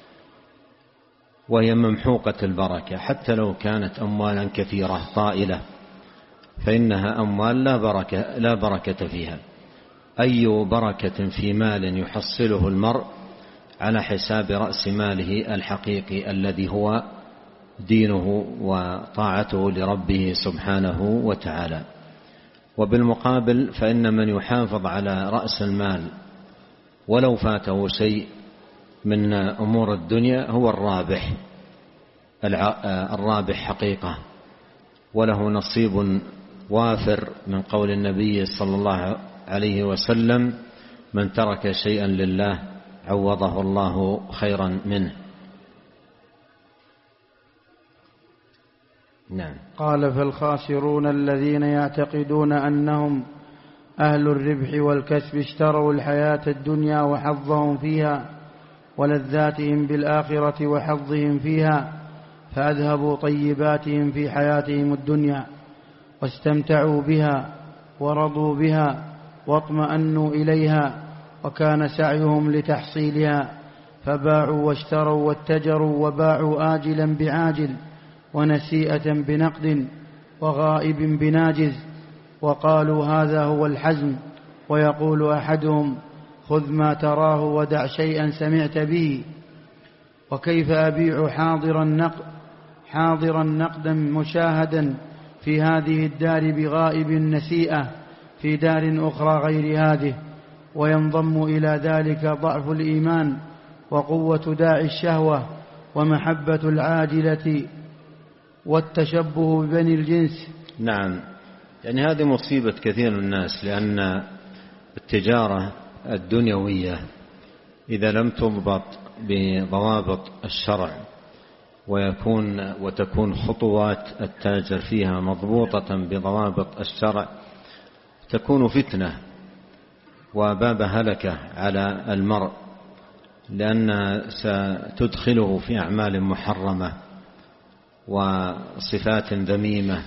وهي ممحوقة البركة. حتى لو كانت أموالا كثيرة طائلة فإنها أموال لا بركة, لا بركة فيها. أي بركة في مال يحصله المرء على حساب رأس ماله الحقيقي الذي هو دينه وطاعته لربه سبحانه وتعالى. وبالمقابل فإن من يحافظ على رأس المال ولو فاته شيء من أمور الدنيا هو الرابح الرابح حقيقة، وله نصيب وافر من قول النبي صلى الله عليه وسلم: من ترك شيئا لله عوضه الله خيرا منه. نعم. قال: فالخاسرون الذين يعتقدون أنهم أهل الربح والكسب اشتروا الحياة الدنيا وحظهم فيها ولذاتهم بالآخرة وحظهم فيها، فأذهبوا طيباتهم في حياتهم الدنيا واستمتعوا بها ورضوا بها واطمأنوا إليها، وكان سعيهم لتحصيلها، فباعوا واشتروا واتجروا وباعوا آجلا بعاجل ونسيئة بنقد وغائب بناجز، وقالوا هذا هو الحزم. ويقول أحدهم: خذ ما تراه ودع شيئا سمعت به. وكيف أبيع حاضرا نقد حاضرا نقدا مشاهدا في هذه الدار بغائب نسيئة في دار أخرى غير هذه؟ وينضم إلى ذلك ضعف الإيمان وقوة داعي الشهوة ومحبة العاجلة والتشبه ببني الجنس. نعم، يعني هذه مصيبة كثير من الناس، لأن التجارة الدنيوية إذا لم تضبط بضوابط الشرع ويكون وتكون خطوات التاجر فيها مضبوطة بضوابط الشرع تكون فتنة وباب هلكة على المرء، لأنها ستدخله في أعمال محرمة وصفات ذميمة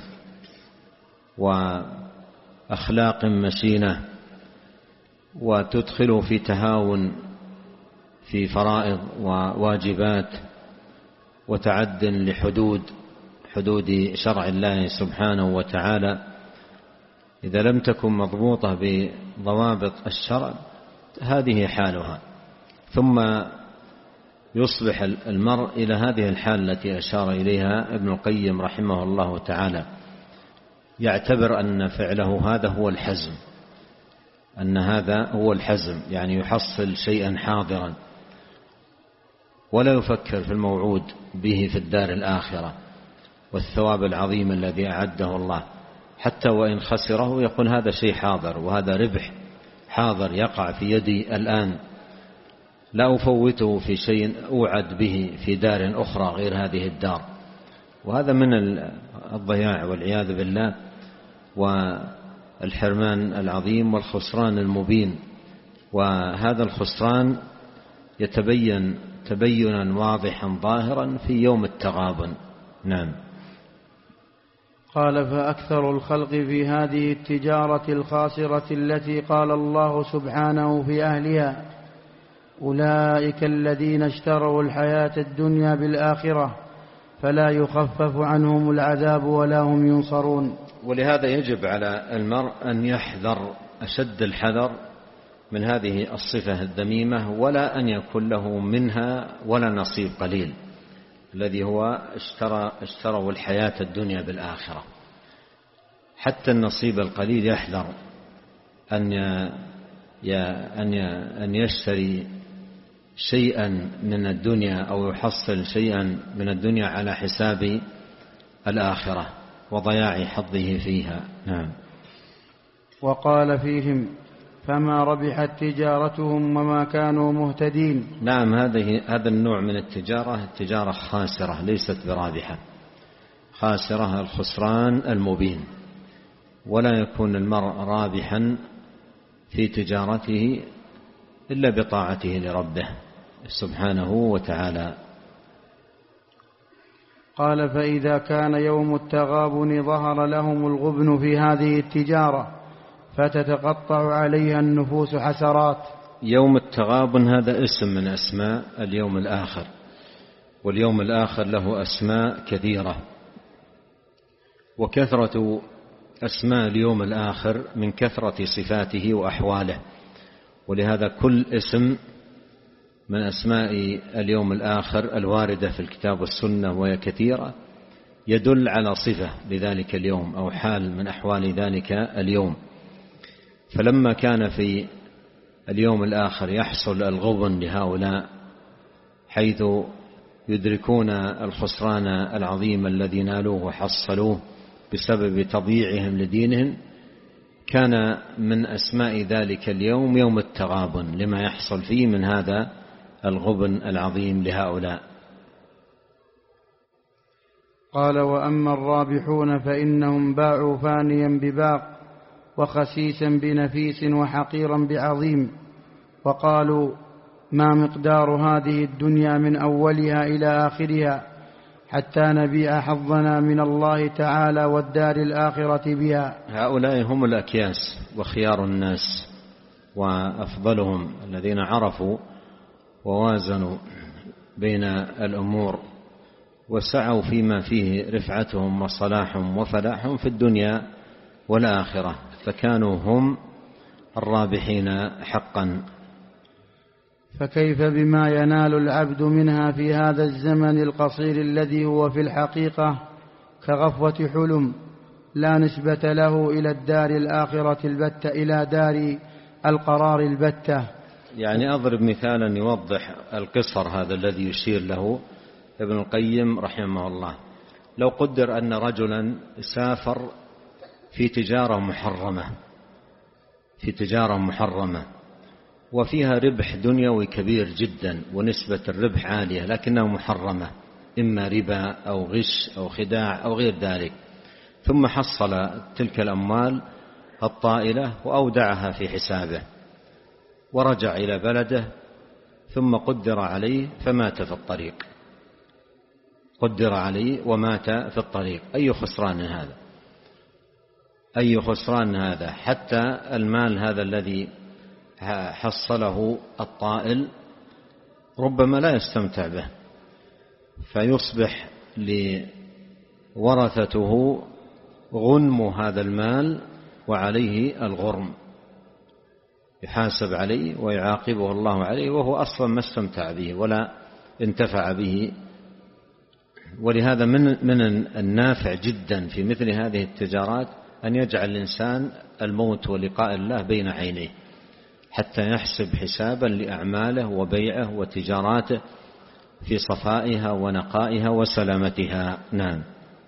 وأخلاق مشينة، وتدخله في تهاون في فرائض وواجبات وتعد لحدود حدود شرع الله سبحانه وتعالى. إذا لم تكن مضبوطة بضوابط الشرع هذه حالها، ثم يصبح المرء إلى هذه الحال التي أشار إليها ابن القيم رحمه الله تعالى، يعتبر أن فعله هذا هو الحزم، أن هذا هو الحزم، يعني يحصل شيئا حاضرا ولا يفكر في الموعود به في الدار الآخرة والثواب العظيم الذي أعده الله، حتى وإن خسره يقول هذا شيء حاضر وهذا ربح حاضر يقع في يدي الآن، لا أفوته في شيء أوعد به في دار أخرى غير هذه الدار. وهذا من الضياع والعياذ بالله والحرمان العظيم والخسران المبين. وهذا الخسران يتبين تبينا واضحا ظاهرا في يوم التغابن. نعم. قال: فأكثر الخلق في هذه التجارة الخاسرة التي قال الله سبحانه في أهلها: أولئك الذين اشتروا الحياة الدنيا بالآخرة فلا يخفف عنهم العذاب ولا هم ينصرون. ولهذا يجب على المرء أن يحذر أشد الحذر من هذه الصفة الذميمة، ولا أن يكون له منها ولا نصيب قليل، الذي هو اشترى اشتروا الحياة الدنيا بالآخرة. حتى النصيب القليل يحذر أن أن يشتري شيئا من الدنيا أو يحصل شيئا من الدنيا على حساب الآخرة وضياع حظه فيها. نعم. وقال فيهم: فما ربحت تجارتهم وما كانوا مهتدين. نعم، هذه هذا النوع من التجارة التجارة خاسرة ليست برابحة، خاسرة الخسران المبين. ولا يكون المرء رابحا في تجارته إلا بطاعته لربه سبحانه وتعالى. قال: فإذا كان يوم التغابن ظهر لهم الغبن في هذه التجارة فتتقطع عليها النفوس حسرات. يوم التغابن هذا اسم من أسماء اليوم الآخر، واليوم الآخر له أسماء كثيرة، وكثرة أسماء اليوم الآخر من كثرة صفاته وأحواله، ولهذا كل اسم من أسماء اليوم الآخر الواردة في الكتاب والسنة وهي كثيرة يدل على صفة لذلك اليوم أو حال من أحوال ذلك اليوم. فلما كان في اليوم الآخر يحصل الغبن لهؤلاء حيث يدركون الخسران العظيم الذي نالوه وحصلوه بسبب تضييعهم لدينهم، كان من أسماء ذلك اليوم يوم التغابن لما يحصل فيه من هذا الغبن العظيم لهؤلاء. قال: وأما الرابحون فإنهم باعوا فانيا بباق وخسيسا بنفيس وحقيرا بعظيم، وقالوا: ما مقدار هذه الدنيا من أولها إلى آخرها حتى نبيع حظنا من الله تعالى والدار الآخرة بها. هؤلاء هم الأكياس وخيار الناس وأفضلهم الذين عرفوا ووازنوا بين الأمور وسعوا فيما فيه رفعتهم وصلاحهم وفلاحهم في الدنيا والآخرة، فكانوا هم الرابحين حقا. فكيف بما ينال العبد منها في هذا الزمن القصير الذي هو في الحقيقة كغفوة حلم لا نسبة له إلى الدار الآخرة البتة، إلى دار القرار البتة. يعني أضرب مثالا يوضح القصر هذا الذي يشير له ابن القيم رحمه الله. لو قدر أن رجلا سافر في تجارة محرمة في تجارة محرمة وفيها ربح دنيوي كبير جدا ونسبة الربح عالية، لكنها محرمة، إما ربا أو غش أو خداع أو غير ذلك، ثم حصل تلك الأموال الطائلة وأودعها في حسابه ورجع إلى بلده، ثم قدر عليه فمات في الطريق قدر عليه ومات في الطريق أي خسران هذا أي خسران هذا حتى المال هذا الذي حصله الطائل ربما لا يستمتع به، فيصبح لورثته غنم هذا المال وعليه الغرم، يحاسب عليه ويعاقبه الله عليه وهو أصلا ما استمتع به ولا انتفع به. ولهذا من من النافع جدا في مثل هذه التجارات أن يجعل الإنسان الموت ولقاء الله بين عينيه حتى يحسب حسابا لأعماله وبيعه وتجاراته في صفائها ونقائها وسلامتها. نعم.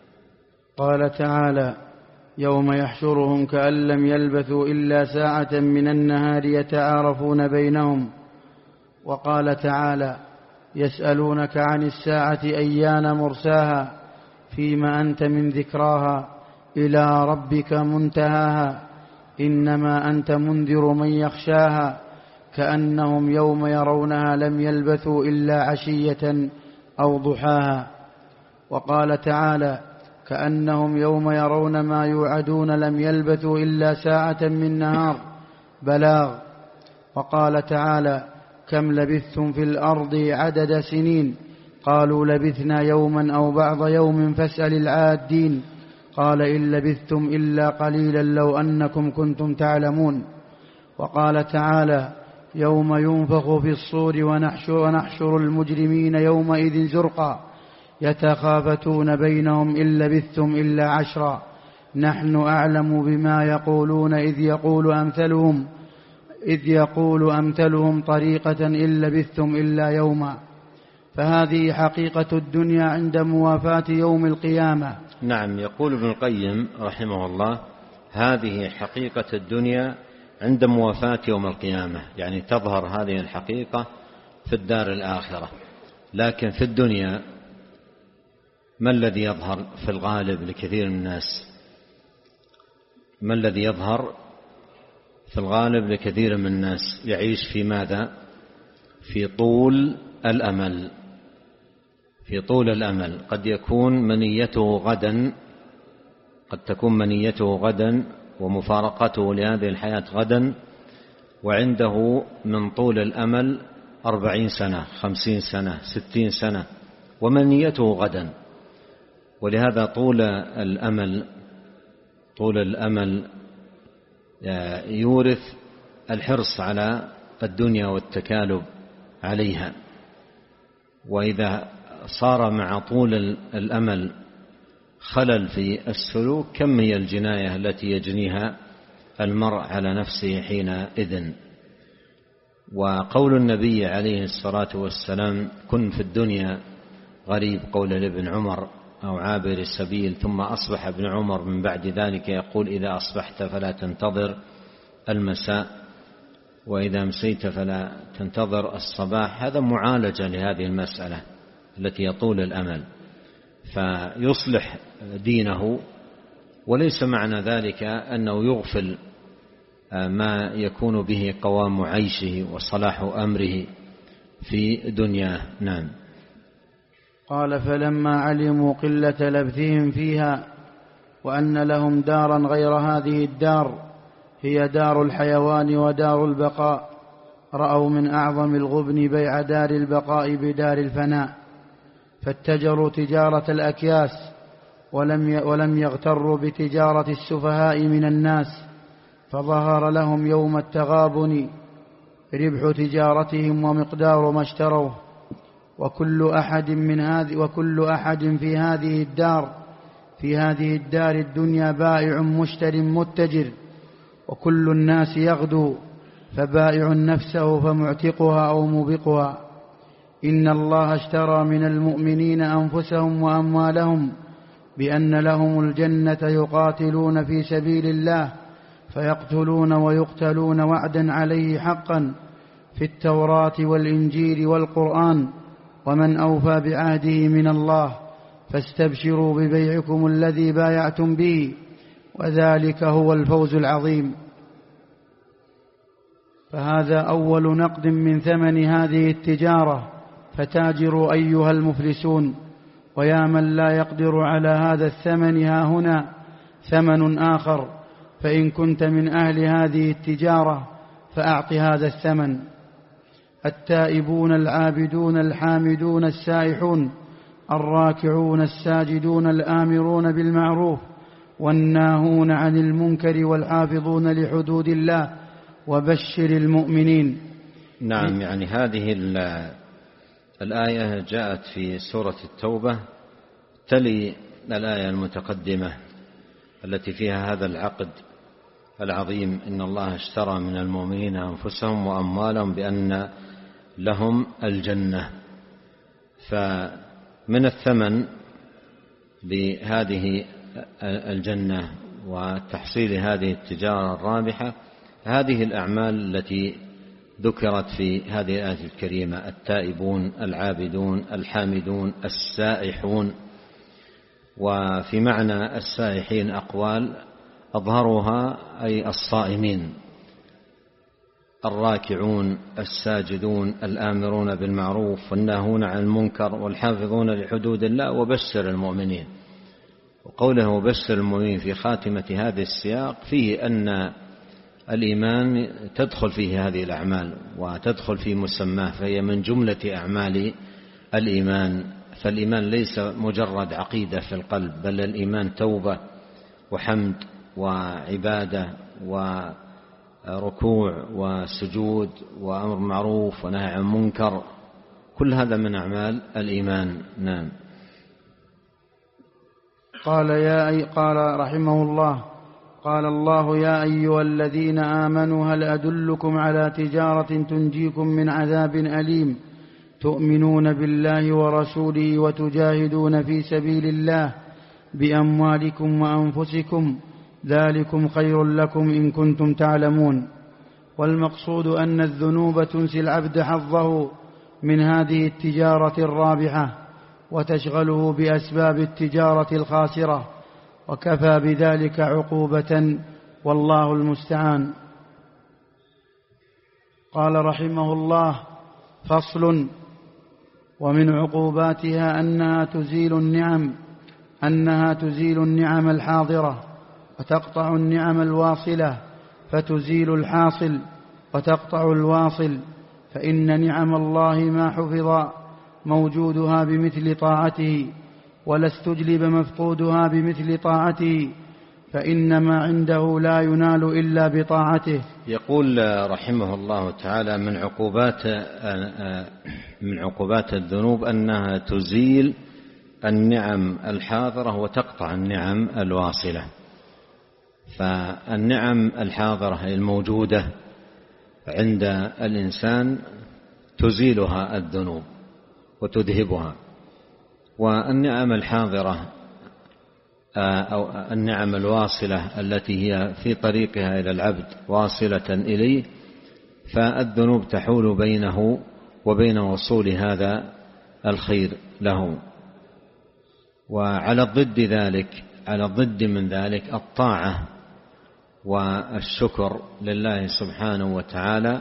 قال تعالى: يوم يحشرهم كأن لم يلبثوا إلا ساعة من النهار يتعارفون بينهم. وقال تعالى: يسألونك عن الساعة أيان مرساها فيما أنت من ذكراها إلى ربك منتهاها إنما أنت منذر من يخشاها كأنهم يوم يرونها لم يلبثوا إلا عشية أو ضحاها. وقال تعالى: كأنهم يوم يرون ما يوعدون لم يلبثوا إلا ساعة من نهار بلاغ. وقال تعالى: كم لبثتم في الأرض عدد سنين قالوا لبثنا يوما أو بعض يوم فاسأل العادين قال إن لبثتم إلا قليلا لو أنكم كنتم تعلمون. وقال تعالى: يوم ينفخ في الصور ونحشر, ونحشر المجرمين يومئذ زرقا يتخافتون بينهم إن لبثتم إلا عشرا نحن أعلم بما يقولون إذ يقول أمثلهم إذ يقول أمثلهم طريقة إن لبثتم إلا يوما. فهذه حقيقة الدنيا عند موافاة يوم القيامة. نعم. يقول ابن القيم رحمه الله: هذه حقيقة الدنيا عند موافاة يوم القيامة، يعني تظهر هذه الحقيقة في الدار الآخرة، لكن في الدنيا ما الذي يظهر في الغالب لكثير من الناس؟ ما الذي يظهر في الغالب لكثير من الناس؟ يعيش في ماذا؟ في طول الأمل. في طول الأمل قد يكون منيته غدا، قد تكون منيته غدا ومفارقته لهذه الحياة غدا، وعنده من طول الأمل أربعين سنة، خمسين سنة، ستين سنة، ومنيته غدا. ولهذا طول الأمل طول الأمل يورث الحرص على الدنيا والتكالب عليها. وإذا صار مع طول الأمل خلل في السلوك، كم هي الجناية التي يجنيها المرء على نفسه حينئذ. وقول النبي عليه الصلاة والسلام: كن في الدنيا غريب، قول لابن عمر أو عابر السبيل. ثم أصبح ابن عمر من بعد ذلك يقول: إذا أصبحت فلا تنتظر المساء، وإذا أمسيت فلا تنتظر الصباح. هذا معالجة لهذه المسألة التي يطول الأمل، فيصلح دينه. وليس معنى ذلك أنه يغفل ما يكون به قوام عيشه وصلاح أمره في دنياه. نعم. قال: فلما علموا قلة لبثهم فيها وأن لهم دارا غير هذه الدار هي دار الحيوان ودار البقاء، رأوا من أعظم الغبن بيع دار البقاء بدار الفناء، فاتجروا تجارة الأكياس ولم ولم يغتروا بتجارة السفهاء من الناس، فظهر لهم يوم التغابن ربح تجارتهم ومقدار ما اشتروه. وكل أحد من هذه وكل أحد في هذه الدار في هذه الدار الدنيا بائع مشتر متجر، وكل الناس يغدو، فبائع نفسه فمعتقها أو موبقها. إن الله اشترى من المؤمنين أنفسهم وأموالهم بأن لهم الجنة يقاتلون في سبيل الله فيقتلون ويقتلون وعدا عليه حقا في التوراة والإنجيل والقرآن، ومن أوفى بعهده من الله، فاستبشروا ببيعكم الذي بايعتم به، وذلك هو الفوز العظيم. فهذا أول نقد من ثمن هذه التجارة، فتاجروا أيها المفلسون. ويا من لا يقدر على هذا الثمن ها هنا ثمن آخر، فإن كنت من أهل هذه التجارة فأعط هذا الثمن. التائبون العابدون الحامدون السائحون الراكعون الساجدون الآمرون بالمعروف والناهون عن المنكر والحافظون لحدود الله، وبشر المؤمنين. نعم، يعني هذه الآية جاءت في سورة التوبة تلي الآية المتقدمة التي فيها هذا العقد العظيم: إن الله اشترى من المؤمنين أنفسهم وأموالهم بأن لهم الجنة. فمن الثمن لهذه الجنة وتحصيل هذه التجارة الرابحة هذه الأعمال التي ذكرت في هذه الآية الكريمة: التائبون العابدون الحامدون السائحون. وفي معنى السائحين أقوال أظهرها أي الصائمين، الراكعون الساجدون الآمرون بالمعروف والناهون عن المنكر والحافظون لحدود الله، وبشر المؤمنين. وقوله وبشر المؤمنين في خاتمة هذا السياق فيه أن الإيمان تدخل فيه هذه الأعمال وتدخل في مسماه، فهي من جملة أعمال الإيمان. فالإيمان ليس مجرد عقيدة في القلب، بل الإيمان توبة وحمد وعبادة وركوع وسجود وأمر معروف ونهي عن منكر، كل هذا من أعمال الإيمان. نعم. قال يا أي قال رحمه الله: قال الله: يا أيها الذين آمنوا هل أدلكم على تجارة تنجيكم من عذاب أليم تؤمنون بالله ورسوله وتجاهدون في سبيل الله بأموالكم وأنفسكم ذلكم خير لكم إن كنتم تعلمون. والمقصود أن الذنوب تنسي العبد حظه من هذه التجارة الرابحة وتشغله بأسباب التجارة الخاسرة، وكفى بذلك عقوبة والله المستعان. قال رحمه الله: فصل. ومن عقوباتها أنها تزيل النعم أنها تزيل النعم الحاضرة وتقطع النعم الواصلة، فتزيل الحاصل وتقطع الواصل، فإن نعم الله ما حفظ موجودها بمثل طاعته، ولا استجلب مفقودها بمثل طاعته، فإن ما عنده لا ينال إلا بطاعته. يقول رحمه الله تعالى: من عقوبات من عقوبات الذنوب أنها تزيل النعم الحاضرة وتقطع النعم الواصلة. فالنعم الحاضرة الموجودة عند الإنسان تزيلها الذنوب وتذهبها، والنعم الحاضرة أو النعم الواصلة التي هي في طريقها إلى العبد واصلة إليه، فالذنوب تحول بينه وبين وصول هذا الخير له. وعلى الضد ذلك على الضد من ذلك الطاعة والشكر لله سبحانه وتعالى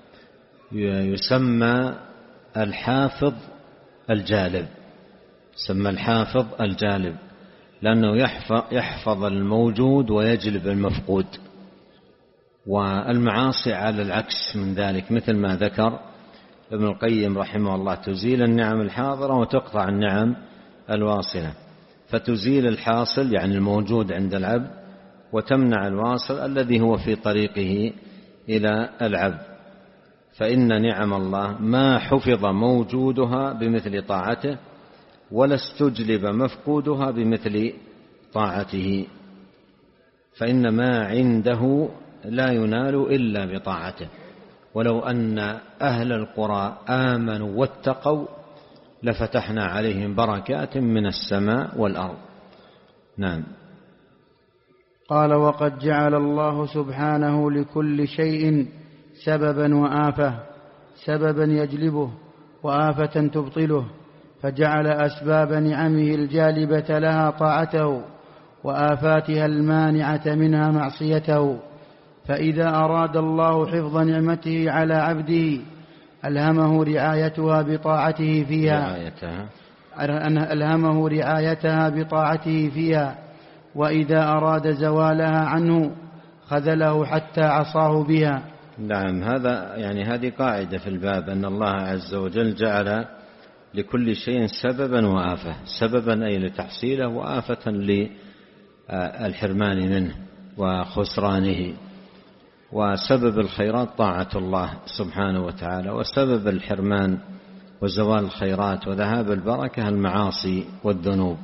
يسمى الحافظ الجالب يسمى الحافظ الجالب لأنه يحفظ الموجود ويجلب المفقود. والمعاصي على العكس من ذلك، مثل ما ذكر ابن القيم رحمه الله: تزيل النعم الحاضرة وتقطع النعم الواصلة. فتزيل الحاصل يعني الموجود عند العبد، وتمنع الواصل الذي هو في طريقه إلى العبد. فإن نعم الله ما حفظ موجودها بمثل طاعته، ولا استجلب مفقودها بمثل طاعته، فإن ما عنده لا ينال إلا بطاعته. ولو أن أهل القرى آمنوا واتقوا لفتحنا عليهم بركات من السماء والأرض. نعم. قال: وقد جعل الله سبحانه لكل شيء سببا وآفة، سببا يجلبه وآفة تبطله، فجعل أسباب نعمه الجالبة لها طاعته، وآفاتها المانعة منها معصيته. فإذا أراد الله حفظ نعمته على عبده ألهمه رعايتها بطاعته فيها رعايتها. ألهمه رعايتها بطاعته فيها، وإذا أراد زوالها عنه خذله حتى عصاه بها. نعم. هذا يعني هذه قاعدة في الباب، أن الله عز وجل جعل لكل شيء سببا وآفة، سببا أي لتحصيله، وآفة للحرمان منه وخسرانه. وسبب الخيرات طاعة الله سبحانه وتعالى، وسبب الحرمان وزوال الخيرات وذهاب البركة المعاصي والذنوب.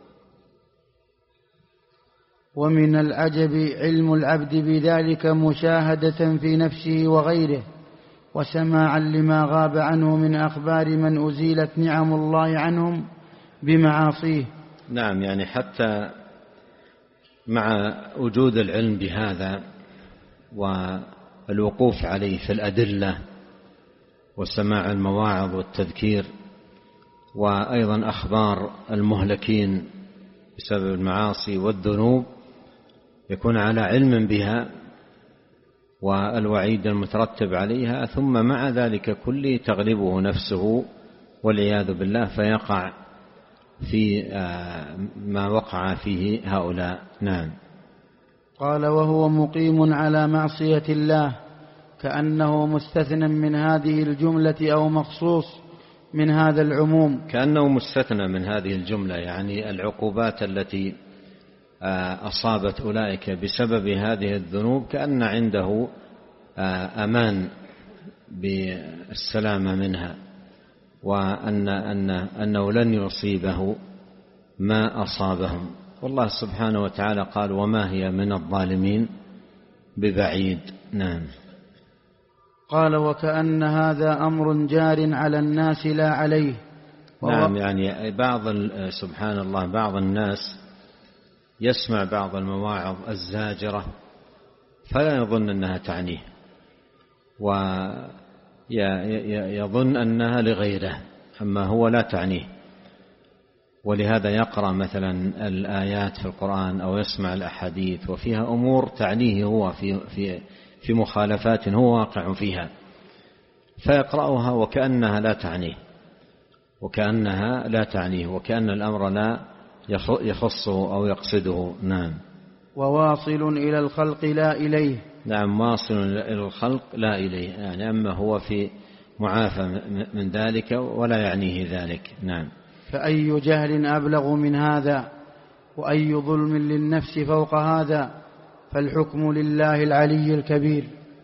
ومن العجب علم العبد بذلك مشاهدة في نفسه وغيره، وسماعا لما غاب عنه من أخبار من أزيلت نعم الله عنهم بمعاصيه. نعم، يعني حتى مع وجود العلم بهذا والوقوف عليه في الأدلة وسماع المواعظ والتذكير، وأيضا أخبار المهلكين بسبب المعاصي والذنوب، يكون على علم بها والوعيد المترتب عليها، ثم مع ذلك كله تغلبه نفسه والعياذ بالله، فيقع في ما وقع فيه هؤلاء. نعم. قال: وهو مقيم على معصية الله، كأنه مستثنى من هذه الجملة أو مخصوص من هذا العموم. كأنه مستثنى من هذه الجملة، يعني العقوبات التي أصابت أولئك بسبب هذه الذنوب كأن عنده أمان بالسلامة منها، وأن أن أنه لن يصيبه ما أصابهم. والله سبحانه وتعالى قال: وما هي من الظالمين ببعيد. نعم. قال: وكأن هذا أمر جار على الناس لا عليه. نعم، يعني بعض سبحان الله بعض الناس يسمع بعض المواعظ الزاجرة فلا يظن أنها تعنيه، ويظن أنها لغيره، أما هو لا تعنيه. ولهذا يقرأ مثلا الآيات في القرآن أو يسمع الأحاديث وفيها أمور تعنيه هو في, في, في مخالفات هو واقع فيها، فيقرأها وكأنها لا تعنيه وكأنها لا تعنيه وكأن الأمر لا يخصه أو يقصده. نعم. وواصل إلى الخلق لا إليه. نعم، واصل إلى الخلق لا إليه، يعني أما هو في معافى من ذلك ولا يعنيه ذلك. نعم. فأي جهل أبلغ من هذا، وأي ظلم للنفس فوق هذا، فالحكم لله العلي الكبير.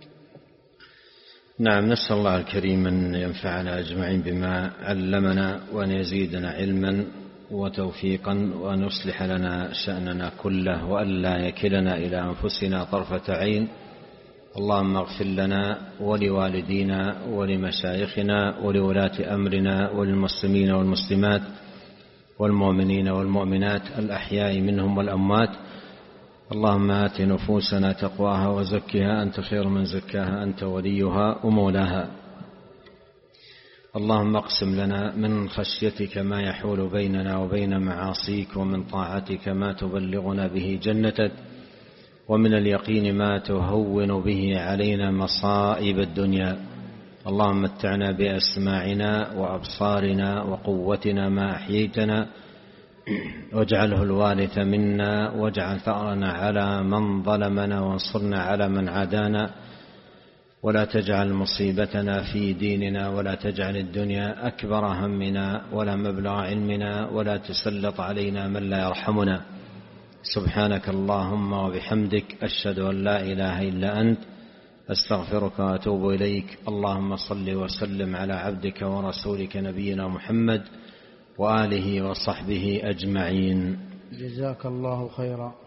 نعم، نسأل الله الكريم أن ينفعنا أجمعين بما علمنا، وأن يزيدنا علما وتوفيقا، وأن يصلح لنا شأننا كله، وأن لا يكلنا إلى أنفسنا طرفة عين. اللهم اغفر لنا ولوالدينا ولمشايخنا ولولاة أمرنا وللمسلمين والمسلمات والمؤمنين والمؤمنات الأحياء منهم والأموات. اللهم آت نفوسنا تقواها وزكها أنت خير من زكاها أنت وليها ومولاها. اللهم اقسم لنا من خشيتك ما يحول بيننا وبين معاصيك، ومن طاعتك ما تبلغنا به جنتك، ومن اليقين ما تهون به علينا مصائب الدنيا. اللهم متعنا بأسماعنا وأبصارنا وقوتنا ما أحييتنا، واجعله الوارث منا، واجعل ثأرنا على من ظلمنا، وانصرنا على من عادانا، ولا تجعل مصيبتنا في ديننا، ولا تجعل الدنيا أكبر همنا ولا مبلغ علمنا، ولا تسلط علينا من لا يرحمنا. سبحانك اللهم وبحمدك، أشهد أن لا إله إلا أنت، أستغفرك وأتوب إليك. اللهم صل وسلم على عبدك ورسولك نبينا محمد وآله وصحبه أجمعين. جزاك الله خيرا.